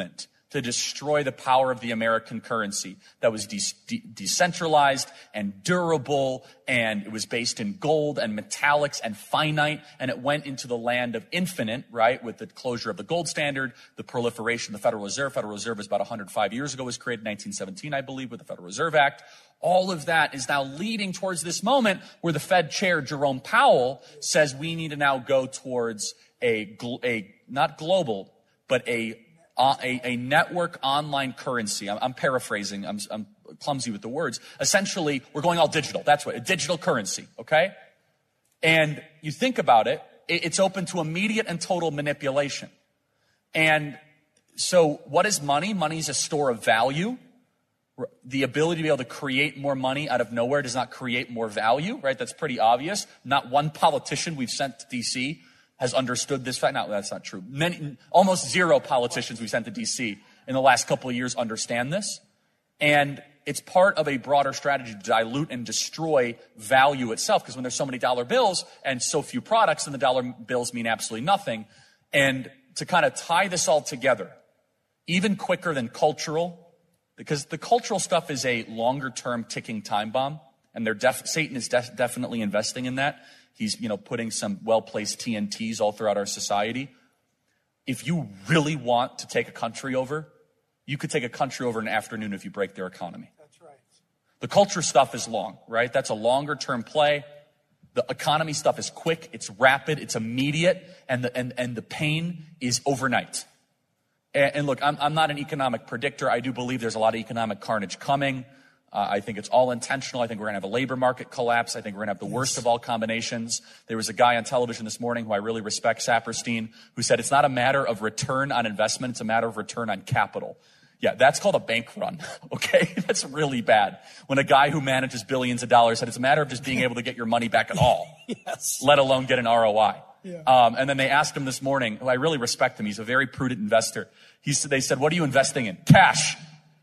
Speaker 1: to destroy the power of the American currency that was de- de- decentralized and durable, and it was based in gold and metallics and finite, and it went into the land of infinite, right, with the closure of the gold standard, the proliferation of the Federal Reserve. Federal Reserve was about one hundred five years ago, was created in nineteen seventeen, I believe, with the Federal Reserve Act. All of that is now leading towards this moment where the Fed chair, Jerome Powell, says we need to now go towards a, a not global, but a A, a network online currency. I'm, I'm paraphrasing. I'm, I'm clumsy with the words. Essentially, we're going all digital. That's what, a digital currency, okay? And you think about it, it, it's open to immediate and total manipulation. And so what is money? Money is a store of value. The ability to be able to create more money out of nowhere does not create more value, right? That's pretty obvious. Not one politician we've sent to D C has understood this fact. No, that's not true. Many, almost zero politicians we sent to D C in the last couple of years understand this. And it's part of a broader strategy to dilute and destroy value itself. Because when there's so many dollar bills and so few products, then the dollar bills mean absolutely nothing. And to kind of tie this all together, even quicker than cultural, because the cultural stuff is a longer term ticking time bomb. And they're def- Satan is def- definitely investing in that. He's, you know, putting some well-placed T N Ts all throughout our society. If you really want to take a country over, you could take a country over in an afternoon if you break their economy.
Speaker 7: That's right.
Speaker 1: The culture stuff is long, right? That's a longer-term play. The economy stuff is quick, it's rapid, it's immediate, and the, and, and the pain is overnight. And, and look, I'm, I'm not an economic predictor. I do believe there's a lot of economic carnage coming. Uh, I think it's all intentional. I think we're going to have a labor market collapse. I think we're going to have the worst of all combinations. There was a guy on television this morning who I really respect, Saperstein, who said it's not a matter of return on investment. It's a matter of return on capital. Yeah, that's called a bank run, okay? That's really bad. When a guy who manages billions of dollars said it's a matter of just being able to get your money back at all,
Speaker 7: yes.
Speaker 1: let alone get an R O I.
Speaker 7: Yeah.
Speaker 1: Um, and then they asked him this morning, who I really respect him. He's a very prudent investor. He said, they said, what are you investing in? Cash.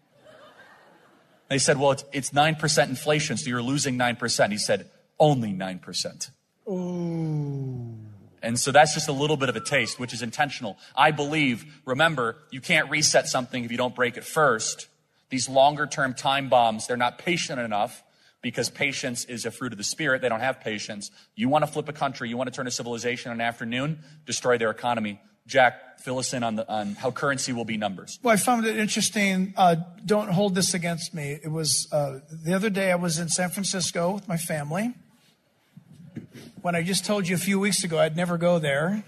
Speaker 1: They said, well, it's, it's nine percent inflation, so you're losing nine percent. He said, only nine percent.
Speaker 7: Ooh.
Speaker 1: And so that's just a little bit of a taste, which is intentional. I believe, remember, you can't reset something if you don't break it first. These longer-term time bombs, they're not patient enough because patience is a fruit of the spirit. They don't have patience. You want to flip a country, you want to turn a civilization in an afternoon, destroy their economy. Jack, fill us in on, the, on how currency will be numbers.
Speaker 7: Well, I found it interesting. Uh, don't hold this against me. It was uh, the other day I was in San Francisco with my family. When I just told you a few weeks ago I'd never go there.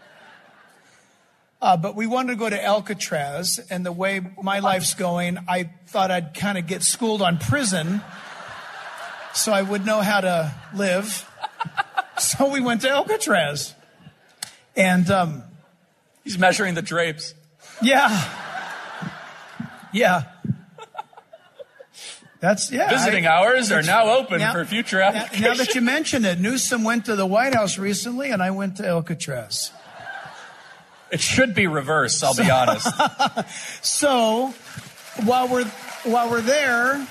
Speaker 7: Uh, but we wanted to go to Alcatraz, and the way my life's going, I thought I'd kind of get schooled on prison so I would know how to live. So we went to Alcatraz. And... Um,
Speaker 1: He's measuring the drapes.
Speaker 7: Yeah. Yeah. That's, yeah.
Speaker 1: Visiting
Speaker 7: I,
Speaker 1: hours are now open
Speaker 7: now,
Speaker 1: for future applications.
Speaker 7: Now that you mention it, Newsom went to the White House recently, and I went to Alcatraz.
Speaker 1: It should be reversed, I'll
Speaker 7: so,
Speaker 1: be honest.
Speaker 7: So, while we're, while we're there,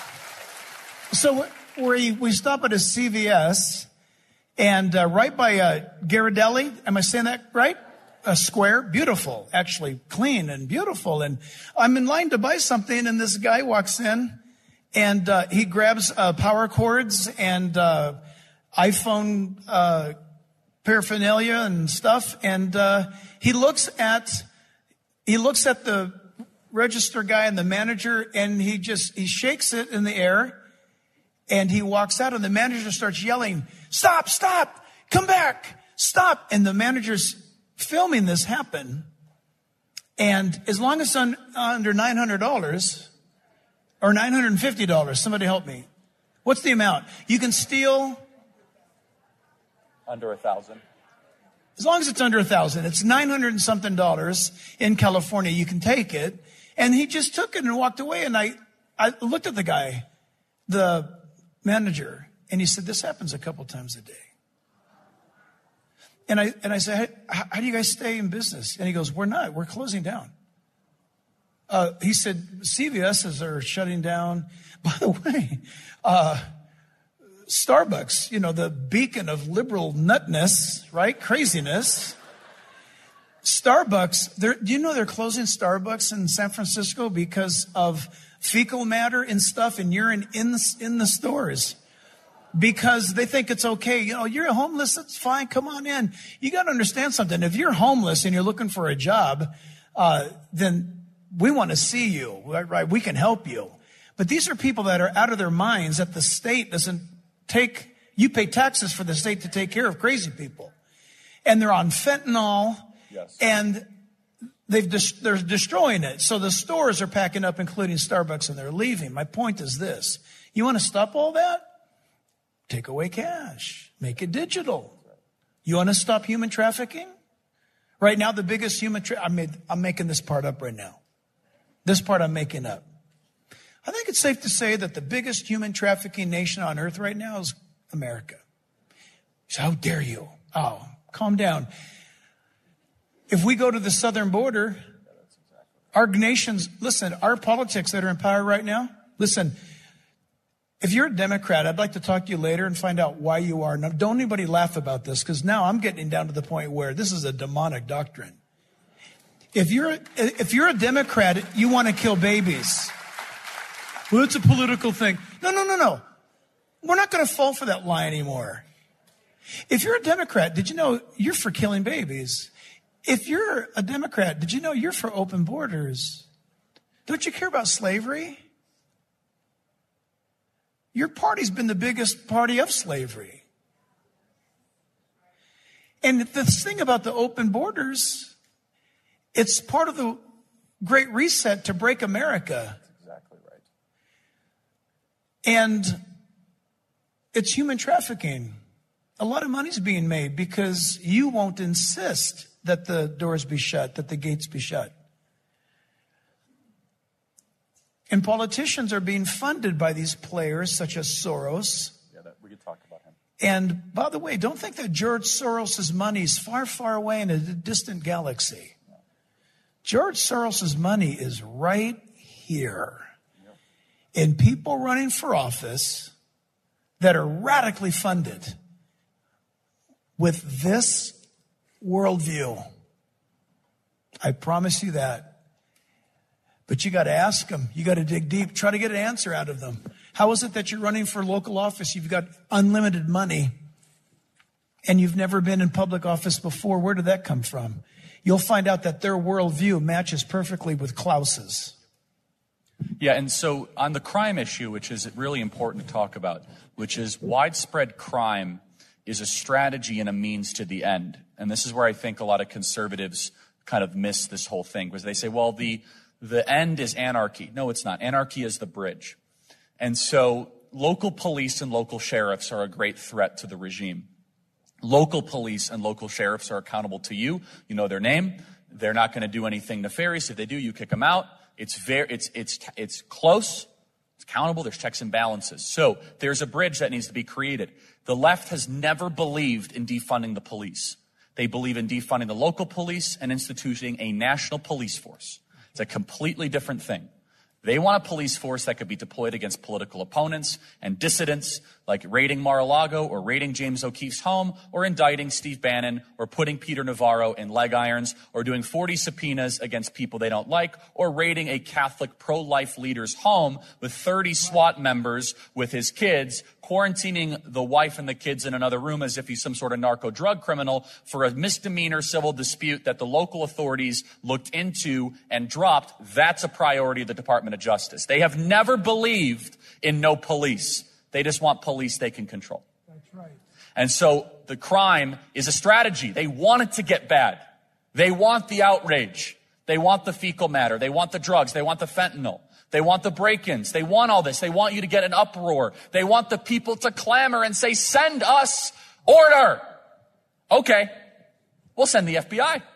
Speaker 7: so we, we stop at a C V S, and uh, right by uh, Ghirardelli, am I saying that right? A square, beautiful, actually clean and beautiful. And I'm in line to buy something, and this guy walks in, and uh, he grabs uh, power cords and uh, iPhone uh, paraphernalia and stuff, and uh, he looks at he looks at the register guy and the manager, and he just he shakes it in the air, and he walks out, and the manager starts yelling, "Stop! Stop! Come back! Stop!" And the manager's filming this happen, and as long as it's un, under nine hundred dollars or nine hundred fifty dollars, somebody help me. What's the amount? You can steal
Speaker 1: under a thousand.
Speaker 7: As long as it's under a thousand, it's nine hundred and something dollars in California. You can take it, and he just took it and walked away. And I, I looked at the guy, the manager, and he said, "This happens a couple times a day." And I, and I said, how, how do you guys stay in business? And he goes, we're not, we're closing down. Uh, he said, C V S's are shutting down. By the way, uh, Starbucks, you know, the beacon of liberal nutness, right? Craziness. Starbucks, do you know they're closing Starbucks in San Francisco because of fecal matter and stuff and urine in the, in the stores? Because they think it's okay. You know, you're homeless, that's fine, come on in. You got to understand something. If you're homeless and you're looking for a job, uh, then we want to see you, right, right? We can help you. But these are people that are out of their minds that the state doesn't take, you pay taxes for the state to take care of crazy people. And they're on fentanyl. Yes. And they've dis- they're destroying it. So the stores are packing up, including Starbucks, and they're leaving. My point is this. You want to stop all that? Take away cash. Make it digital. You want to stop human trafficking? Right now, the biggest human tra- I made, I'm making this part up right now. This part I'm making up. I think it's safe to say that the biggest human trafficking nation on earth right now is America. So how dare you? Oh, calm down. If we go to the southern border, our nations, listen, our politics that are in power right now, listen, if you're a Democrat, I'd like to talk to you later and find out why you are. Now, don't anybody laugh about this, because now I'm getting down to the point where this is a demonic doctrine. If you're, if you're a Democrat, you want to kill babies. Well, it's a political thing. No, no, no, no. We're not going to fall for that lie anymore. If you're a Democrat, did you know you're for killing babies? If you're a Democrat, did you know you're for open borders? Don't you care about slavery? Your party's been the biggest party of slavery. And the thing about the open borders, it's part of the Great Reset to break America.
Speaker 1: That's exactly right.
Speaker 7: And it's human trafficking. A lot of money's being made because you won't insist that the doors be shut, that the gates be shut. And politicians are being funded by these players such as Soros.
Speaker 1: Yeah, that, we could talk about him.
Speaker 7: And by the way, don't think that George Soros' money is far, far away in a distant galaxy. No. George Soros' money is right here. Yep. In people running for office that are radically funded with this worldview. I promise you that. But you got to ask them. You got to dig deep. Try to get an answer out of them. How is it that you're running for local office? You've got unlimited money and you've never been in public office before. Where did that come from? You'll find out that their worldview matches perfectly with Klaus's.
Speaker 1: Yeah, and so on the crime issue, which is really important to talk about, which is widespread crime is a strategy and a means to the end. And this is where I think a lot of conservatives kind of miss this whole thing, because they say, well, the the end is anarchy. No, it's not. Anarchy is the bridge. And so local police and local sheriffs are a great threat to the regime. Local police and local sheriffs are accountable to you. You know their name. They're not going to do anything nefarious. If they do, you kick them out. It's very, it's, it's, it's close. It's accountable. There's checks and balances. So there's a bridge that needs to be created. The left has never believed in defunding the police. They believe in defunding the local police and instituting a national police force. It's a completely different thing. They want a police force that could be deployed against political opponents and dissidents, like raiding Mar-a-Lago or raiding James O'Keefe's home or indicting Steve Bannon or putting Peter Navarro in leg irons or doing forty subpoenas against people they don't like or raiding a Catholic pro-life leader's home with thirty SWAT members with his kids, quarantining the wife and the kids in another room as if he's some sort of narco drug criminal for a misdemeanor civil dispute that the local authorities looked into and dropped. That's a priority of the Department of Justice. They have never believed in no police. They just want police they can control.
Speaker 7: That's right.
Speaker 1: And so the crime is a strategy. They want it to get bad. They want the outrage. They want the fecal matter. They want the drugs. They want the fentanyl. They want the break-ins. They want all this. They want you to get an uproar. They want the people to clamor and say, send us order. Okay, we'll send the F B I.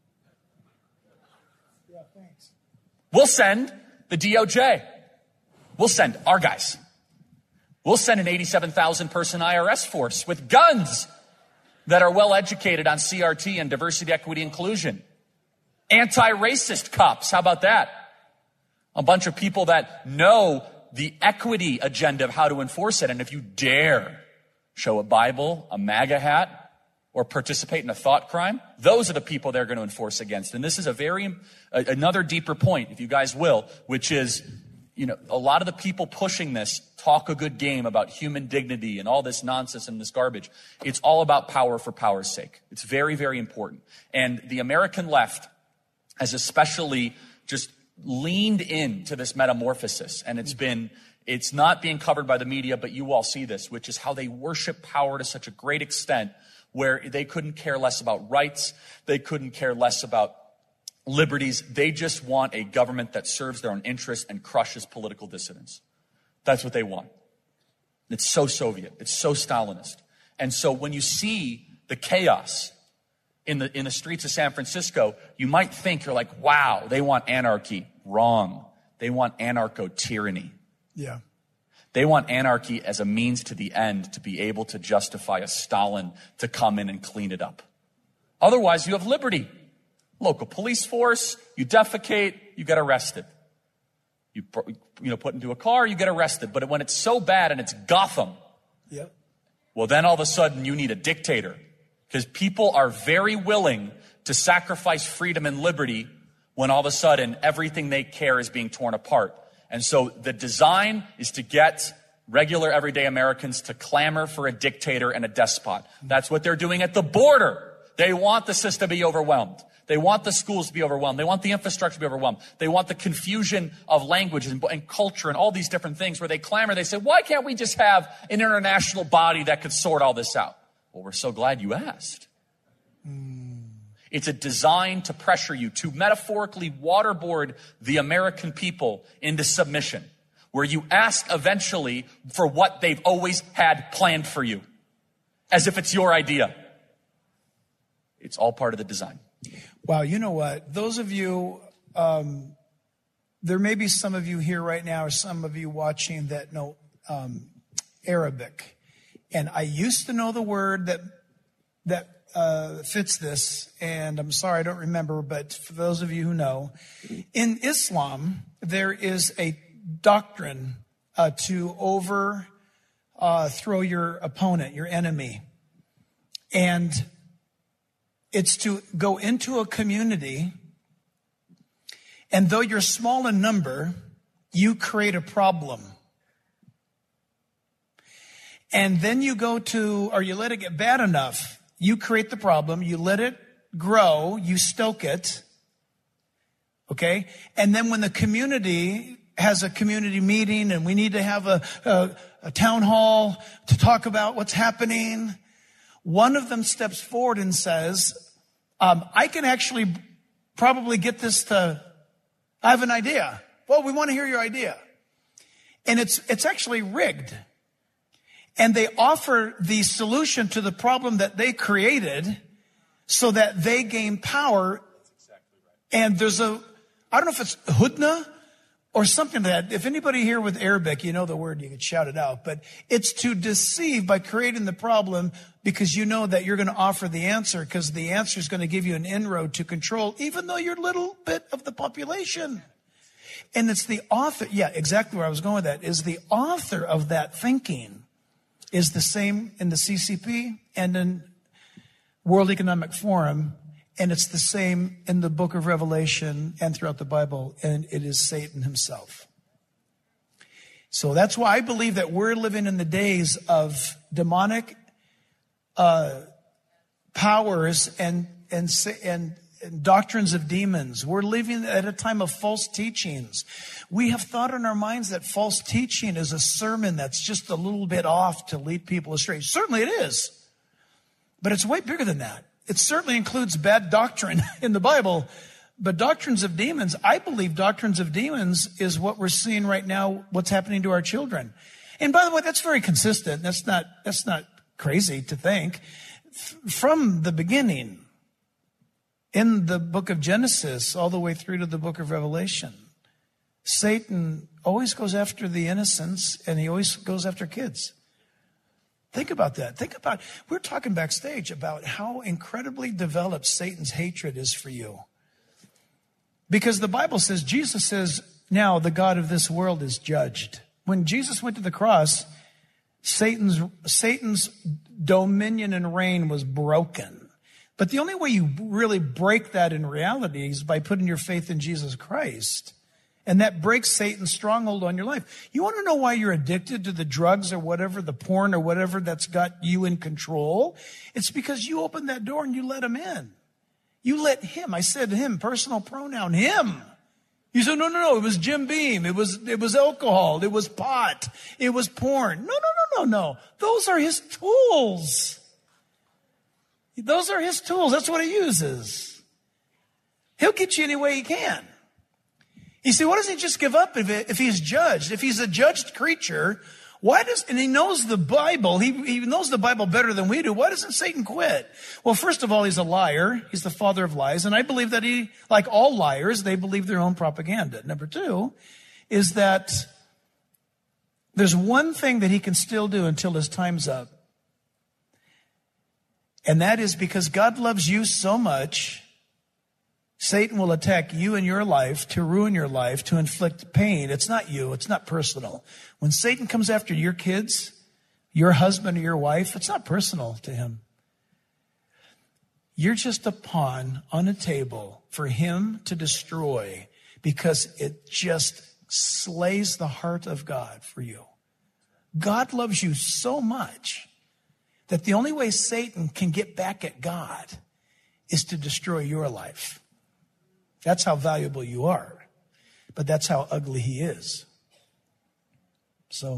Speaker 7: Yeah, thanks.
Speaker 1: We'll send the D O J. We'll send our guys. We'll send an eighty-seven thousand person I R S force with guns that are well educated on C R T and diversity, equity, inclusion. Anti-racist cops. How about that? A bunch of people that know the equity agenda of how to enforce it. And if you dare show a Bible, a MAGA hat, or participate in a thought crime, those are the people they're going to enforce against. And this is a very, a, another deeper point, if you guys will, which is, you know, a lot of the people pushing this talk a good game about human dignity and all this nonsense and this garbage. It's all about power for power's sake. It's very, very important. And the American left has especially just leaned into this metamorphosis. And it's been, it's not being covered by the media, but you all see this, which is how they worship power to such a great extent where they couldn't care less about rights. They couldn't care less about liberties. They just want a government that serves their own interests and crushes political dissidents. That's what they want. It's so Soviet. It's so Stalinist. And so when you see the chaos in the, in the streets of San Francisco, you might think, you're like, wow, they want anarchy. Wrong. They want anarcho-tyranny.
Speaker 7: Yeah.
Speaker 1: They want anarchy as a means to the end to be able to justify a Stalin to come in and clean it up. Otherwise, you have liberty. Local police force, you defecate, you get arrested. You, you know, put into a car, you get arrested. But when it's so bad and it's Gotham,
Speaker 7: yep.
Speaker 1: well, then all of a sudden you need a dictator. Because people are very willing to sacrifice freedom and liberty when all of a sudden everything they care is being torn apart. And so the design is to get regular everyday Americans to clamor for a dictator and a despot. That's what they're doing at the border. They want the system to be overwhelmed. They want the schools to be overwhelmed. They want the infrastructure to be overwhelmed. They want the confusion of language and, and culture and all these different things where they clamor. They say, why can't we just have an international body that could sort all this out? Well, we're so glad you asked. Mm. It's a design to pressure you, to metaphorically waterboard the American people into submission, where you ask eventually for what they've always had planned for you, as if it's your idea. It's all part of the design.
Speaker 7: Wow, you know what? Those of you, um, there may be some of you here right now or some of you watching that know um, Arabic. And I used to know the word that that uh, fits this, and I'm sorry I don't remember, but for those of you who know, in Islam, there is a doctrine uh, to over uh, throw your opponent, your enemy. And it's to go into a community, and though you're small in number, you create a problem. And then you go to, or you let it get bad enough, you create the problem, you let it grow, you stoke it, okay? And then when the community has a community meeting and we need to have a, a, a town hall to talk about what's happening, one of them steps forward and says, um, I can actually probably get this to, I have an idea. Well, we want to hear your idea. And it's, it's actually rigged. And they offer the solution to the problem that they created so that they gain power. And there's a, I don't know if it's hudna or something like that. If anybody here with Arabic, you know the word, you can shout it out. But it's to deceive by creating the problem because you know that you're going to offer the answer because the answer is going to give you an inroad to control, even though you're a little bit of the population. And it's the author, yeah, exactly where I was going with that, is the author of that thinking is the same in the C C P and in World Economic Forum, and it's the same in the book of Revelation and throughout the Bible, and it is Satan himself. So that's why I believe that we're living in the days of demonic uh, powers and, and, and, and doctrines of demons. We're living at a time of false teachings. We have thought in our minds that false teaching is a sermon that's just a little bit off to lead people astray. Certainly it is. But it's way bigger than that. It certainly includes bad doctrine in the Bible. But doctrines of demons, I believe doctrines of demons is what we're seeing right now, what's happening to our children. And by the way, that's very consistent. That's not, that's not crazy to think. From the beginning, in the book of Genesis, all the way through to the book of Revelation, Satan always goes after the innocents, and he always goes after kids. Think about that. Think about, we're talking backstage about how incredibly developed Satan's hatred is for you. Because the Bible says, Jesus says, now the God of this world is judged. When Jesus went to the cross, Satan's, Satan's dominion and reign was broken. But the only way you really break that in reality is by putting your faith in Jesus Christ. And that breaks Satan's stronghold on your life. You want to know why you're addicted to the drugs or whatever, the porn or whatever that's got you in control? It's because you opened that door and you let him in. You let him. I said him, personal pronoun, him. You said, no, no, no, it was Jim Beam. It was, it was alcohol. It was pot. It was porn. No, no, no, no, no. Those are his tools. Those are his tools. That's what he uses. He'll get you any way he can. You see, why doesn't he just give up if, it, if he's judged? If he's a judged creature, why does, and he knows the Bible, he, he knows the Bible better than we do. Why doesn't Satan quit? Well, first of all, he's a liar. He's the father of lies. And I believe that he, like all liars, they believe their own propaganda. Number two is that there's one thing that he can still do until his time's up. And that is because God loves you so much, Satan will attack you in your life to ruin your life, to inflict pain. It's not you. It's not personal. When Satan comes after your kids, your husband or your wife, it's not personal to him. You're just a pawn on a table for him to destroy because it just slays the heart of God for you. God loves you so much that the only way Satan can get back at God is to destroy your life. That's how valuable you are. But that's how ugly he is. So,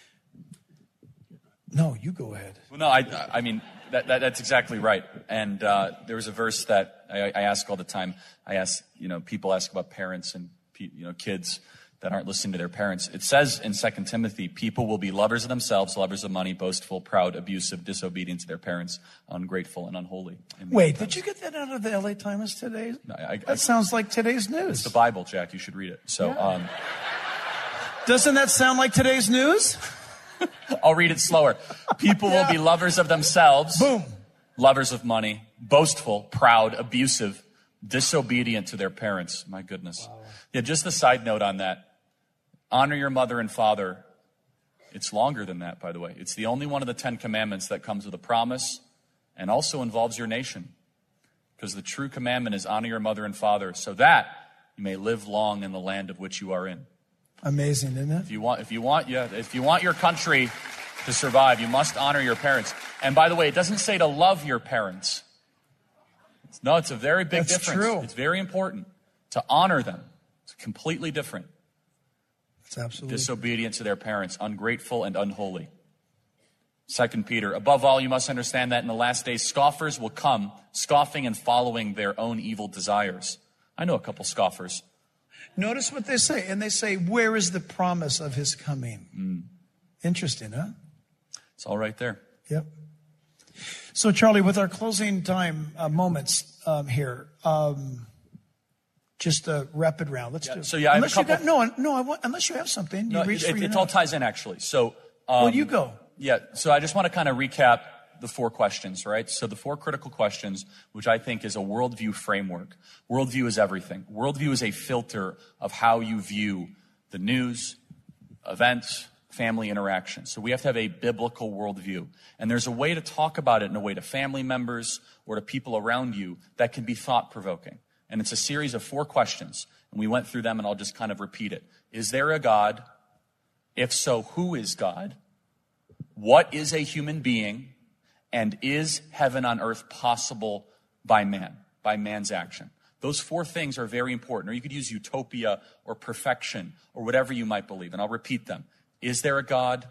Speaker 7: no, you go ahead.
Speaker 1: Well, no, I, I mean, that, that, that's exactly right. And uh, there was a verse that I, I ask all the time. I ask, you know, people ask about parents and, you know, kids that aren't listening to their parents. It says in Second Timothy, people will be lovers of themselves, lovers of money, boastful, proud, abusive, disobedient to their parents, ungrateful, and unholy.
Speaker 7: Wait, did you get that out of the L A Times today?
Speaker 1: No, I,
Speaker 7: that
Speaker 1: I,
Speaker 7: sounds like today's news.
Speaker 1: It's the Bible, Jack. You should read it. So,
Speaker 7: yeah.
Speaker 1: um,
Speaker 7: Doesn't that sound like today's news?
Speaker 1: I'll read it slower. People yeah. will be lovers of themselves.
Speaker 7: Boom.
Speaker 1: Lovers of money, boastful, proud, abusive, disobedient to their parents. My goodness. Wow. Yeah, just a side note on that. Honor your mother and father. It's longer than that, by the way. It's the only one of the Ten Commandments that comes with a promise and also involves your nation. Because the true commandment is honor your mother and father so that you may live long in the land of which you are in.
Speaker 7: Amazing, isn't it?
Speaker 1: If you want, if you want, yeah, if you want your country to survive, you must honor your parents. And by the way, it doesn't say to love your parents. No, it's a very big
Speaker 7: That's
Speaker 1: difference.
Speaker 7: True.
Speaker 1: It's very important to honor them. It's completely different.
Speaker 7: It's absolutely
Speaker 1: disobedient to their parents, ungrateful and unholy. Second Peter, above all, you must understand that in the last days, scoffers will come, scoffing and following their own evil desires. I know a couple scoffers.
Speaker 7: Notice what they say. And they say, where is the promise of his coming?
Speaker 1: Mm.
Speaker 7: Interesting, huh?
Speaker 1: It's all right there.
Speaker 7: Yep. So, Charlie, with our closing time uh, moments um, here, um, just a rapid round. Let's
Speaker 1: yeah,
Speaker 7: do it.
Speaker 1: So, yeah, I
Speaker 7: unless
Speaker 1: have a couple.
Speaker 7: You got, no, no, I want, unless you have something. You
Speaker 1: no,
Speaker 7: reach
Speaker 1: it,
Speaker 7: for
Speaker 1: it,
Speaker 7: your
Speaker 1: it all ties in, actually. So, um,
Speaker 7: well, you go.
Speaker 1: Yeah, so I just want to kind of recap the four questions, right? So the four critical questions, which I think is a worldview framework. Worldview is everything. Worldview is a filter of how you view the news, events, family interaction. So we have to have a biblical worldview. And there's a way to talk about it in a way to family members or to people around you that can be thought-provoking. And it's a series of four questions. And we went through them, and I'll just kind of repeat it. Is there a God? If so, who is God? What is a human being? And is heaven on earth possible by man, by man's action? Those four things are very important. Or you could use utopia or perfection or whatever you might believe. And I'll repeat them. Is there a God?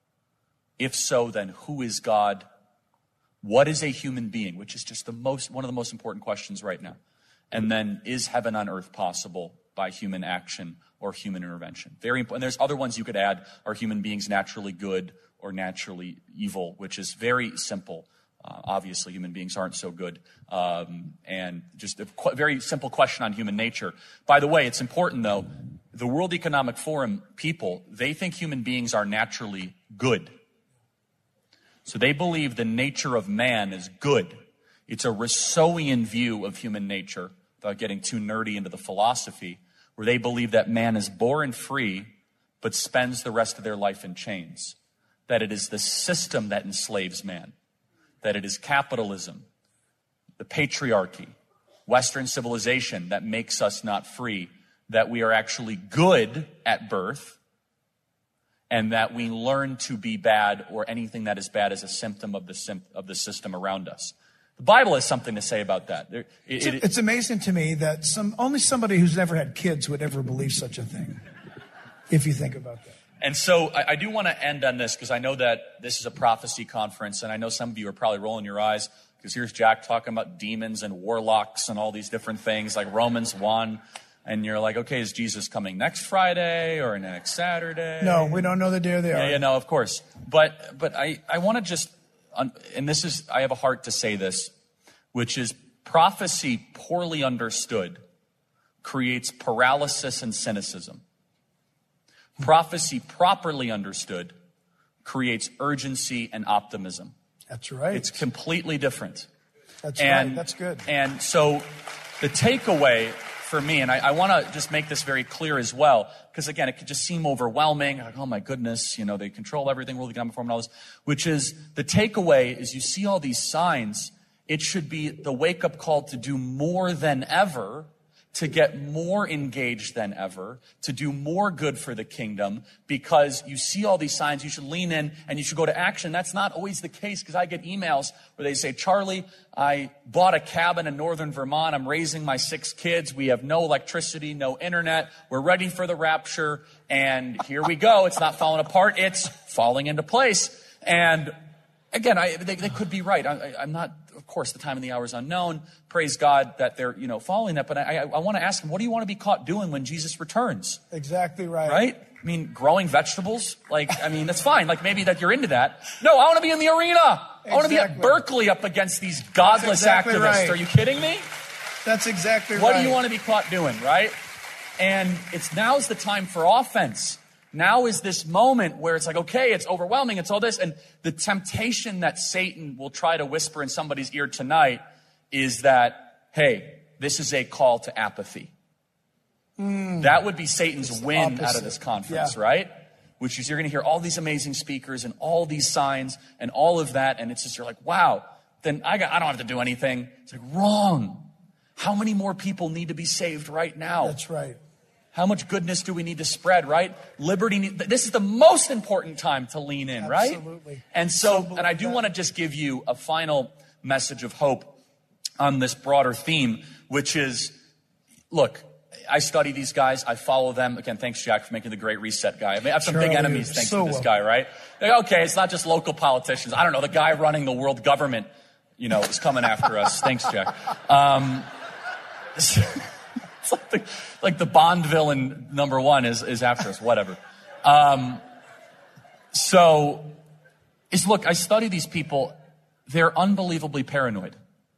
Speaker 1: If so, then who is God? What is a human being? Which is just the most, one of the most important questions right now. And then, is heaven on earth possible by human action or human intervention? Very important. And there's other ones you could add. Are human beings naturally good or naturally evil? Which is very simple. Uh, obviously, human beings aren't so good. Um, and just a qu- very simple question on human nature. By the way, it's important, though. The World Economic Forum people, they think human beings are naturally good. So they believe the nature of man is good. It's a Rousseauian view of human nature, without getting too nerdy into the philosophy, where they believe that man is born free, but spends the rest of their life in chains. that it is the system that enslaves man, that it is capitalism, the patriarchy, Western civilization that makes us not free, that we are actually good at birth, and that we learn to be bad, or anything that is bad as a symptom of the sim- of the system around us. The Bible has something to say about that. It, it,
Speaker 7: it's amazing to me that some only somebody who's never had kids would ever believe such a thing, if you think about that.
Speaker 1: And so I, I do want to end on this, because I know that this is a prophecy conference, and I know some of you are probably rolling your eyes, because here's Jack talking about demons and warlocks and all these different things, like Romans one. And you're like, okay, is Jesus coming next Friday or next Saturday?
Speaker 7: No, we don't know the day or the hour.
Speaker 1: Yeah, yeah, no, of course. But but I, I want to just, and this is, I have a heart to say this, which is prophecy poorly understood creates paralysis and cynicism. Prophecy properly understood creates urgency and optimism.
Speaker 7: That's right.
Speaker 1: It's completely different.
Speaker 7: That's
Speaker 1: and,
Speaker 7: right. That's good.
Speaker 1: And so the takeaway for me, and I, I want to just make this very clear as well, because again, it could just seem overwhelming. Like, oh my goodness, you know, they control everything, world economic forum and all this, which is the takeaway is you see all these signs. It should be the wake-up call to do more than ever, to get more engaged than ever, to do more good for the kingdom, because you see all these signs, you should lean in and you should go to action. That's not always the case, because I get emails where they say, Charlie, I bought a cabin in northern Vermont. I'm raising my six kids. We have no electricity, no internet. We're ready for the rapture. And here we go. It's not falling apart. It's falling into place. And again, I, they, they could be right. I, I'm not, of course, the time and the hour is unknown. Praise God that they're, you know, following that. But I, I, I want to ask them, what do you want to be caught doing when Jesus returns?
Speaker 7: Exactly right.
Speaker 1: Right? I mean, growing vegetables? Like, I mean, that's fine. Like, maybe that you're into that. No, I want to be in the arena. Exactly. I want to be at Berkeley up against these godless
Speaker 7: exactly
Speaker 1: activists.
Speaker 7: Right.
Speaker 1: Are you kidding me?
Speaker 7: That's exactly
Speaker 1: what
Speaker 7: right.
Speaker 1: What do you want to be caught doing, right? And it's now's the time for offense. Now is this moment where it's like, okay, it's overwhelming, it's all this. And the temptation that Satan will try to whisper in somebody's ear tonight is that, hey, this is a call to apathy. Mm. That would be Satan's win opposite. Out of this conference, yeah. Right? Which is you're going to hear all these amazing speakers and all these signs and all of that. And it's just, you're like, wow, then I, got, I don't have to do anything. It's like, wrong. How many more people need to be saved right now?
Speaker 7: That's right.
Speaker 1: How much goodness do we need to spread, right? Liberty, this is the most important time to lean in, right?
Speaker 7: Absolutely.
Speaker 1: And so, and I do want to just give you a final message of hope on this broader theme, which is, look, I study these guys. I follow them. Again, thanks, Jack, for making the Great Reset guy. I, mean, I have some Charlie, big enemies thanks so to this well. guy, right? Like, okay, it's not just local politicians. I don't know, the guy running the world government, you know, is coming after us. Thanks, Jack. Um, it's like the, like the Bond villain number one is, is after us, whatever. Um, so, is look, I study these people. They're unbelievably paranoid.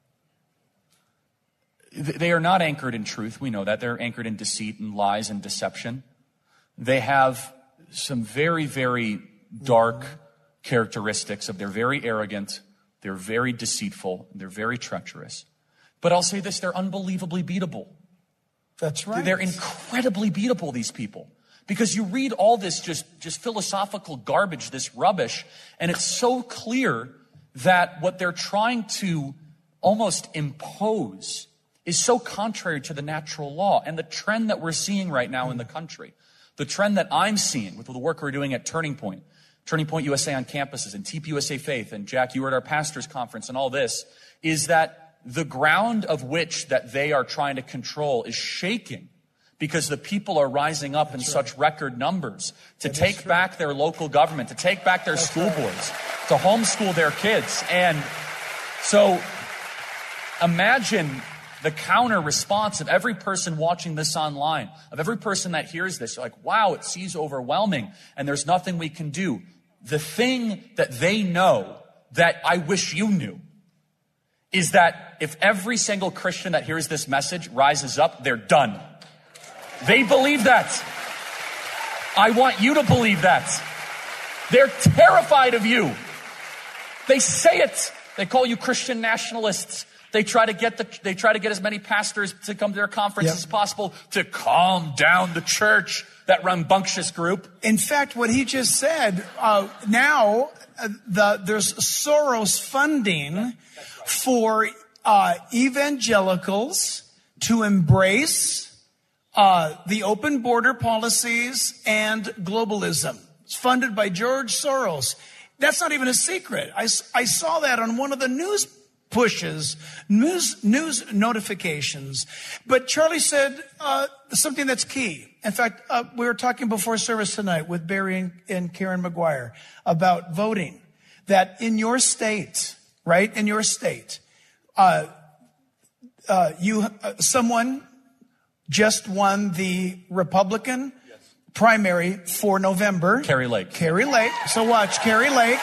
Speaker 1: They are not anchored in truth. We know that. They're anchored in deceit and lies and deception. They have some very, very dark characteristics of they're very arrogant, they're very deceitful, they're very treacherous. But I'll say this, they're unbelievably beatable.
Speaker 7: That's right.
Speaker 1: They're incredibly beatable, these people. Because you read all this just, just philosophical garbage, this rubbish, and it's so clear that what they're trying to almost impose is so contrary to the natural law and the trend that we're seeing right now in the country. The trend that I'm seeing with the work we're doing at Turning Point, Turning Point U S A on campuses and T P U S A Faith, and Jack, you were at our pastors conference and all this, is that the ground of which that they are trying to control is shaking because the people are rising up That's in right. such record numbers to that take back their local government, to take back their That's school right. boards, to homeschool their kids. And so imagine the counter response of every person watching this online, of every person that hears this. You're like, wow, it seems overwhelming and there's nothing we can do. The thing that they know that I wish you knew is that if every single Christian that hears this message rises up, they're done. They believe that. I want you to believe that. They're terrified of you. They say it. They call you Christian nationalists. They try to get the, they try to get as many pastors to come to their conference
Speaker 7: Yep.
Speaker 1: as possible to calm down the church, that rambunctious group.
Speaker 7: In fact, what he just said, uh, now uh, the, there's Soros funding for uh, evangelicals to embrace uh, the open border policies and globalism. It's funded by George Soros. That's not even a secret. I, I saw that on one of the news pushes, news, news notifications. But Charlie said uh, something that's key. In fact, uh, we were talking before service tonight with Barry and, and Karen McGuire about voting. That in your state, right, in your state, uh, uh, you uh, someone just won the Republican yes. primary for November.
Speaker 1: Kari Lake.
Speaker 7: Kari Lake. So watch, Kari Lake.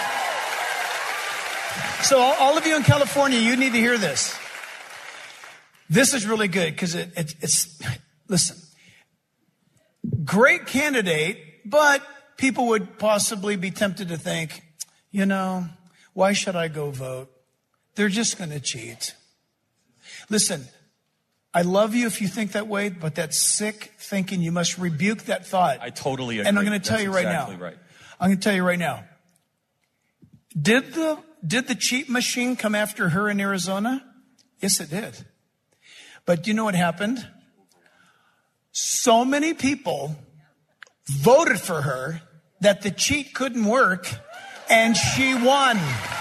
Speaker 7: So all of you in California, you need to hear this. This is really good because it, it, it's, listen, great candidate, but people would possibly be tempted to think, you know, why should I go vote? They're just going to cheat. Listen, I love you if you think that way, but that's sick thinking. You must rebuke that thought.
Speaker 1: I totally agree.
Speaker 7: And I'm going to tell
Speaker 1: That's
Speaker 7: you right
Speaker 1: exactly
Speaker 7: now.
Speaker 1: Right.
Speaker 7: I'm going to tell you right now. Did the Did the cheat machine come after her in Arizona? Yes, it did. But do you know what happened? So many people voted for her that the cheat couldn't work, and she won.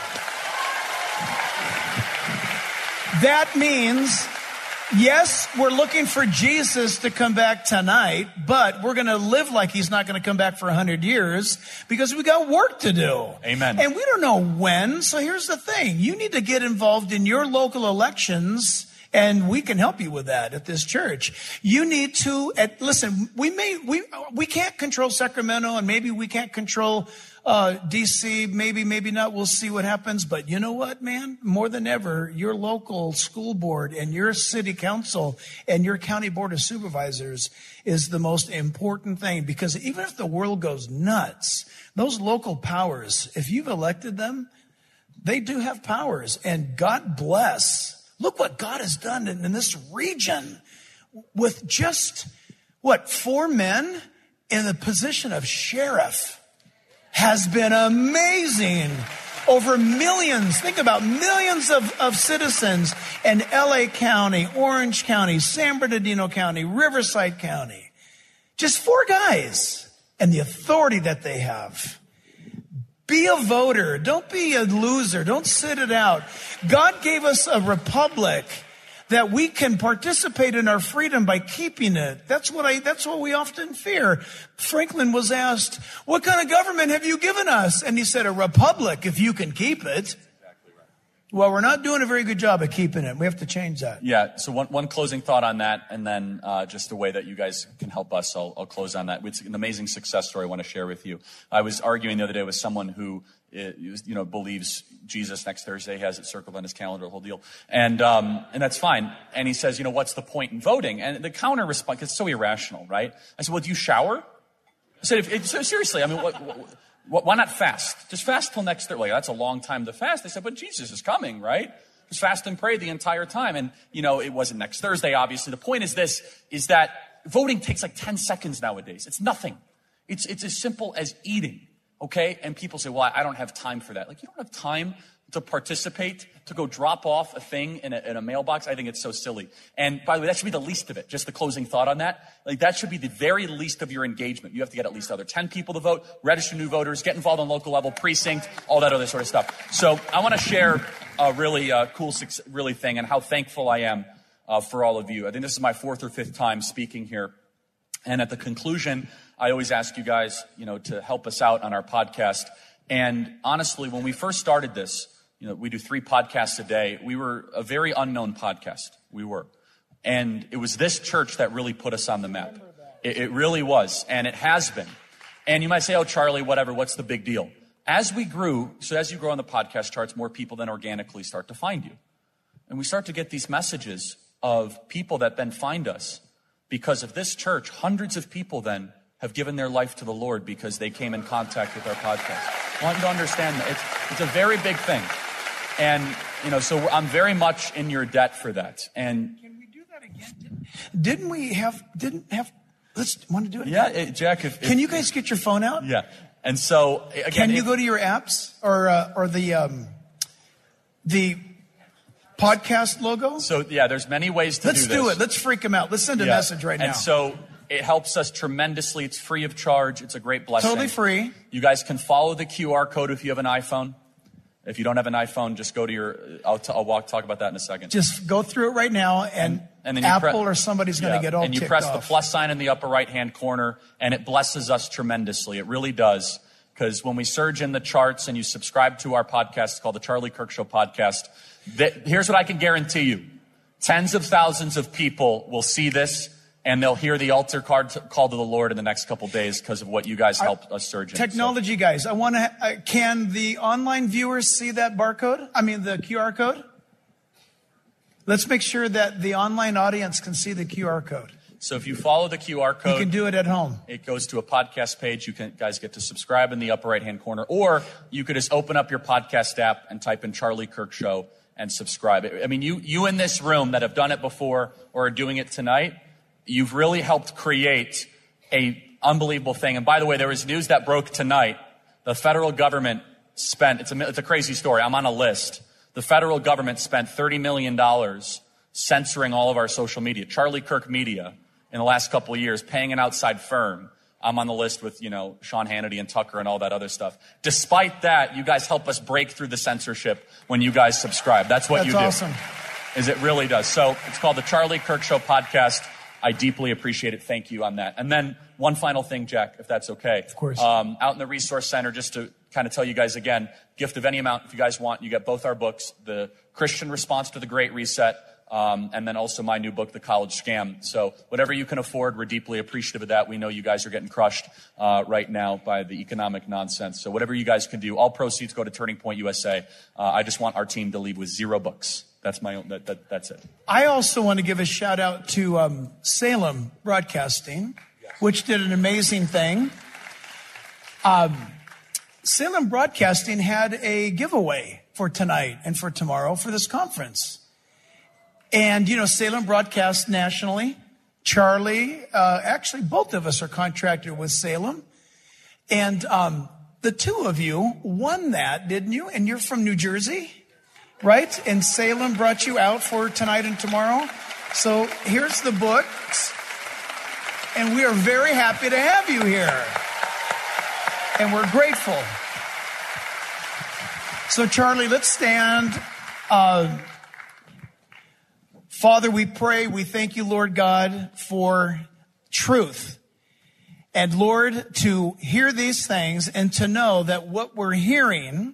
Speaker 7: That means, yes, we're looking for Jesus to come back tonight, but we're going to live like he's not going to come back for a hundred years because we got work to do.
Speaker 1: Amen.
Speaker 7: And we don't know when. So here's the thing. You need to get involved in your local elections, and we can help you with that at this church. You need to, at, listen, we may, we, we can't control Sacramento, and maybe we can't control Uh, D C, maybe, maybe not. We'll see what happens. But you know what, man? More than ever, your local school board and your city council and your county board of supervisors is the most important thing. Because even if the world goes nuts, those local powers, if you've elected them, they do have powers. And God bless. Look what God has done in, in this region with just, what, four men in the position of sheriff. Has been amazing. Over millions, think about millions of, of citizens in L A County, Orange County, San Bernardino County, Riverside County. Just four guys and the authority that they have. Be a voter. Don't be a loser. Don't sit it out. God gave us a republic that we can participate in our freedom by keeping it. That's what I, that's what we often fear. Franklin was asked, what kind of government have you given us? And he said, a republic, if you can keep it. Exactly right. Well, we're not doing a very good job of keeping it. We have to change that.
Speaker 1: Yeah. So one, one closing thought on that, and then uh, just the way that you guys can help us, I'll, I'll close on that. It's an amazing success story I want to share with you. I was arguing the other day with someone who, you know, believes Jesus next Thursday, has it circled on his calendar, the whole deal. And, um, and that's fine. And he says, you know, what's the point in voting? And the counter response, it's so irrational, right? I said, well, do you shower? I said, if, if, so seriously, I mean, what, what, why not fast? Just fast till next Thursday. Like, that's a long time to fast. They said, but Jesus is coming, right? Just fast and pray the entire time. And, you know, it wasn't next Thursday, obviously. The point is this, is that voting takes like ten seconds nowadays. It's nothing. It's, it's as simple as eating. Okay? And people say, well, I don't have time for that. Like, you don't have time to participate, to go drop off a thing in a, in a mailbox. I think it's so silly. And by the way, that should be the least of it. Just the closing thought on that. Like, that should be the very least of your engagement. You have to get at least other ten people to vote, register new voters, get involved on local level, precinct, all that other sort of stuff. So I want to share a really uh, cool, really thing and how thankful I am uh, for all of you. I think this is my fourth or fifth time speaking here. And at the conclusion, I always ask you guys, you know, to help us out on our podcast. And honestly, when we first started this, you know, we do three podcasts a day. We were a very unknown podcast. We were. And it was this church that really put us on the map. It, it really was. And it has been. And you might say, oh, Charlie, whatever, what's the big deal? As we grew, so as you grow on the podcast charts, more people then organically start to find you. And we start to get these messages of people that then find us. Because of this church, hundreds of people then have given their life to the Lord because they came in contact with our podcast. I want you to understand that it's, it's a very big thing. And you know, so I'm very much in your debt for that. And
Speaker 7: can we do that again? Didn't we have, didn't have, let's, want to do it
Speaker 1: yeah,
Speaker 7: again?
Speaker 1: it, Jack, if, if...
Speaker 7: Can you guys get your phone out?
Speaker 1: Yeah. And so, again...
Speaker 7: Can you
Speaker 1: if,
Speaker 7: go to your apps or, uh, or the, um, the podcast logo?
Speaker 1: So, yeah, there's many ways to
Speaker 7: Let's
Speaker 1: do this.
Speaker 7: do it. Let's freak them out. Let's send a
Speaker 1: yeah.
Speaker 7: message right now.
Speaker 1: And so... It helps us tremendously. It's free of charge. It's a great blessing.
Speaker 7: Totally free.
Speaker 1: You guys can follow the Q R code if you have an iPhone. If you don't have an iPhone, just go to your, I'll, t- I'll walk, talk about that in a second.
Speaker 7: Just go through it right now, and, and, and then Apple pre- or somebody's going to
Speaker 1: yeah,
Speaker 7: get all
Speaker 1: and you
Speaker 7: ticked
Speaker 1: press
Speaker 7: off.
Speaker 1: the plus sign in the upper right-hand corner, and it blesses us tremendously. It really does. Because when we surge in the charts and you subscribe to our podcast, it's called the Charlie Kirk Show Podcast, that, here's what I can guarantee you. Tens of thousands of people will see this, and they'll hear the altar call to, call to the Lord in the next couple of days because of what you guys helped us surge in.
Speaker 7: Technology, so. Guys, I want to. Uh, can the online viewers see that barcode? I mean, the Q R code. Let's make sure that the online audience can see the Q R code.
Speaker 1: So if you follow the Q R code,
Speaker 7: you can do it at home.
Speaker 1: It goes to a podcast page. You can guys get to subscribe in the upper right hand corner, or you could just open up your podcast app and type in Charlie Kirk Show and subscribe. I mean, you you in this room that have done it before or are doing it tonight. You've really helped create a unbelievable thing. And by the way, there was news that broke tonight. The federal government spent, it's a, it's a crazy story. I'm on a list. The federal government spent thirty million dollars censoring all of our social media. Charlie Kirk Media in the last couple of years, paying an outside firm. I'm on the list with, you know, Sean Hannity and Tucker and all that other stuff. Despite that, you guys help us break through the censorship when you guys subscribe. That's what
Speaker 7: That's
Speaker 1: you do.
Speaker 7: That's awesome.
Speaker 1: Is it really does. So it's called the Charlie Kirk Show Podcast. I deeply appreciate it. Thank you on that. And then one final thing, Jack, if that's okay.
Speaker 7: Of course.
Speaker 1: Um, out in the Resource Center, just to kind of tell you guys again, gift of any amount, if you guys want, you get both our books, The Christian Response to the Great Reset, um, and then also my new book, The College Scam. So whatever you can afford, we're deeply appreciative of that. We know you guys are getting crushed uh, right now by the economic nonsense. So whatever you guys can do, all proceeds go to Turning Point U S A. Uh, I just want our team to leave with zero books. That's my own, that, that, that's it.
Speaker 7: I also want to give a shout out to um, Salem Broadcasting, yes. which did an amazing thing. Um, Salem Broadcasting had a giveaway for tonight and for tomorrow for this conference. And, you know, Salem broadcasts nationally. Charlie, uh, actually, both of us are contracted with Salem. And um, the two of you won that, didn't you? And you're from New Jersey? Right? And Salem brought you out for tonight and tomorrow. So here's the books. And we are very happy to have you here. And we're grateful. So Charlie, let's stand. Uh, Father, we pray, we thank you, Lord God, for truth. And Lord, to hear these things and to know that what we're hearing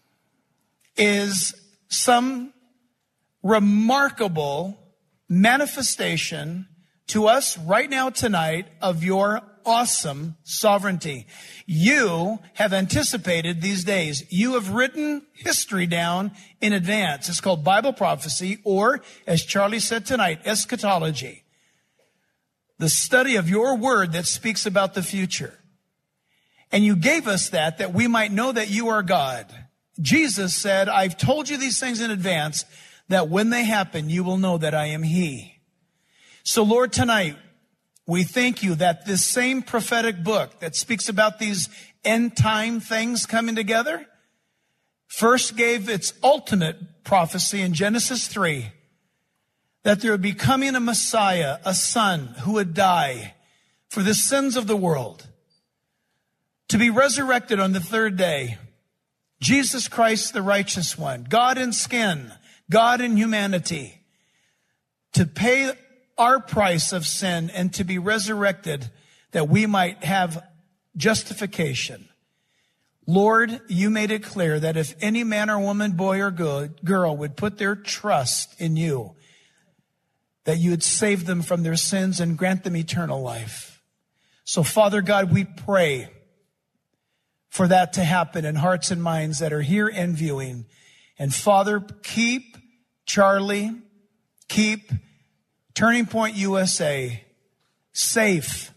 Speaker 7: is some remarkable manifestation to us right now tonight of your awesome sovereignty. You have anticipated these days. You have written history down in advance. It's called Bible prophecy, or as Charlie said tonight, eschatology. The study of your word that speaks about the future. And you gave us that, that we might know that you are God. Jesus said, I've told you these things in advance, that when they happen, you will know that I am He. So Lord, tonight, we thank you that this same prophetic book that speaks about these end time things coming together, first gave its ultimate prophecy in Genesis three, that there would be coming a Messiah, a son who would die for the sins of the world, to be resurrected on the third day. Jesus Christ, the righteous one, God in skin, God in humanity, to pay our price of sin and to be resurrected that we might have justification. Lord, you made it clear that if any man or woman, boy or girl would put their trust in you, that you would save them from their sins and grant them eternal life. So Father God, we pray for that to happen in hearts and minds that are here and viewing. And Father, keep Charlie, keep Turning Point U S A safe,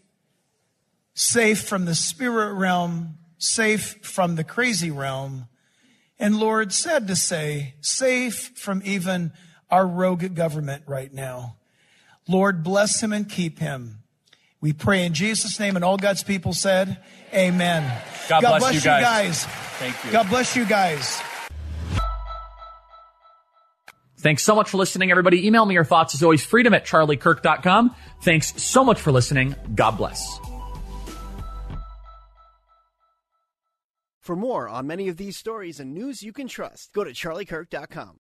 Speaker 7: safe from the spirit realm, safe from the crazy realm, And Lord, sad to say, safe from even our rogue government right now. Lord, bless him and keep him. We pray in Jesus' name, and all God's people said, amen.
Speaker 1: God,
Speaker 7: God
Speaker 1: bless,
Speaker 7: bless
Speaker 1: you
Speaker 7: you
Speaker 1: guys.
Speaker 7: guys.
Speaker 1: Thank you.
Speaker 7: God bless you guys.
Speaker 1: Thanks so much for listening, everybody. Email me your thoughts as always, freedom at charlie kirk dot com. Thanks so much for listening. God bless.
Speaker 8: For more on many of these stories and news you can trust, go to charlie kirk dot com.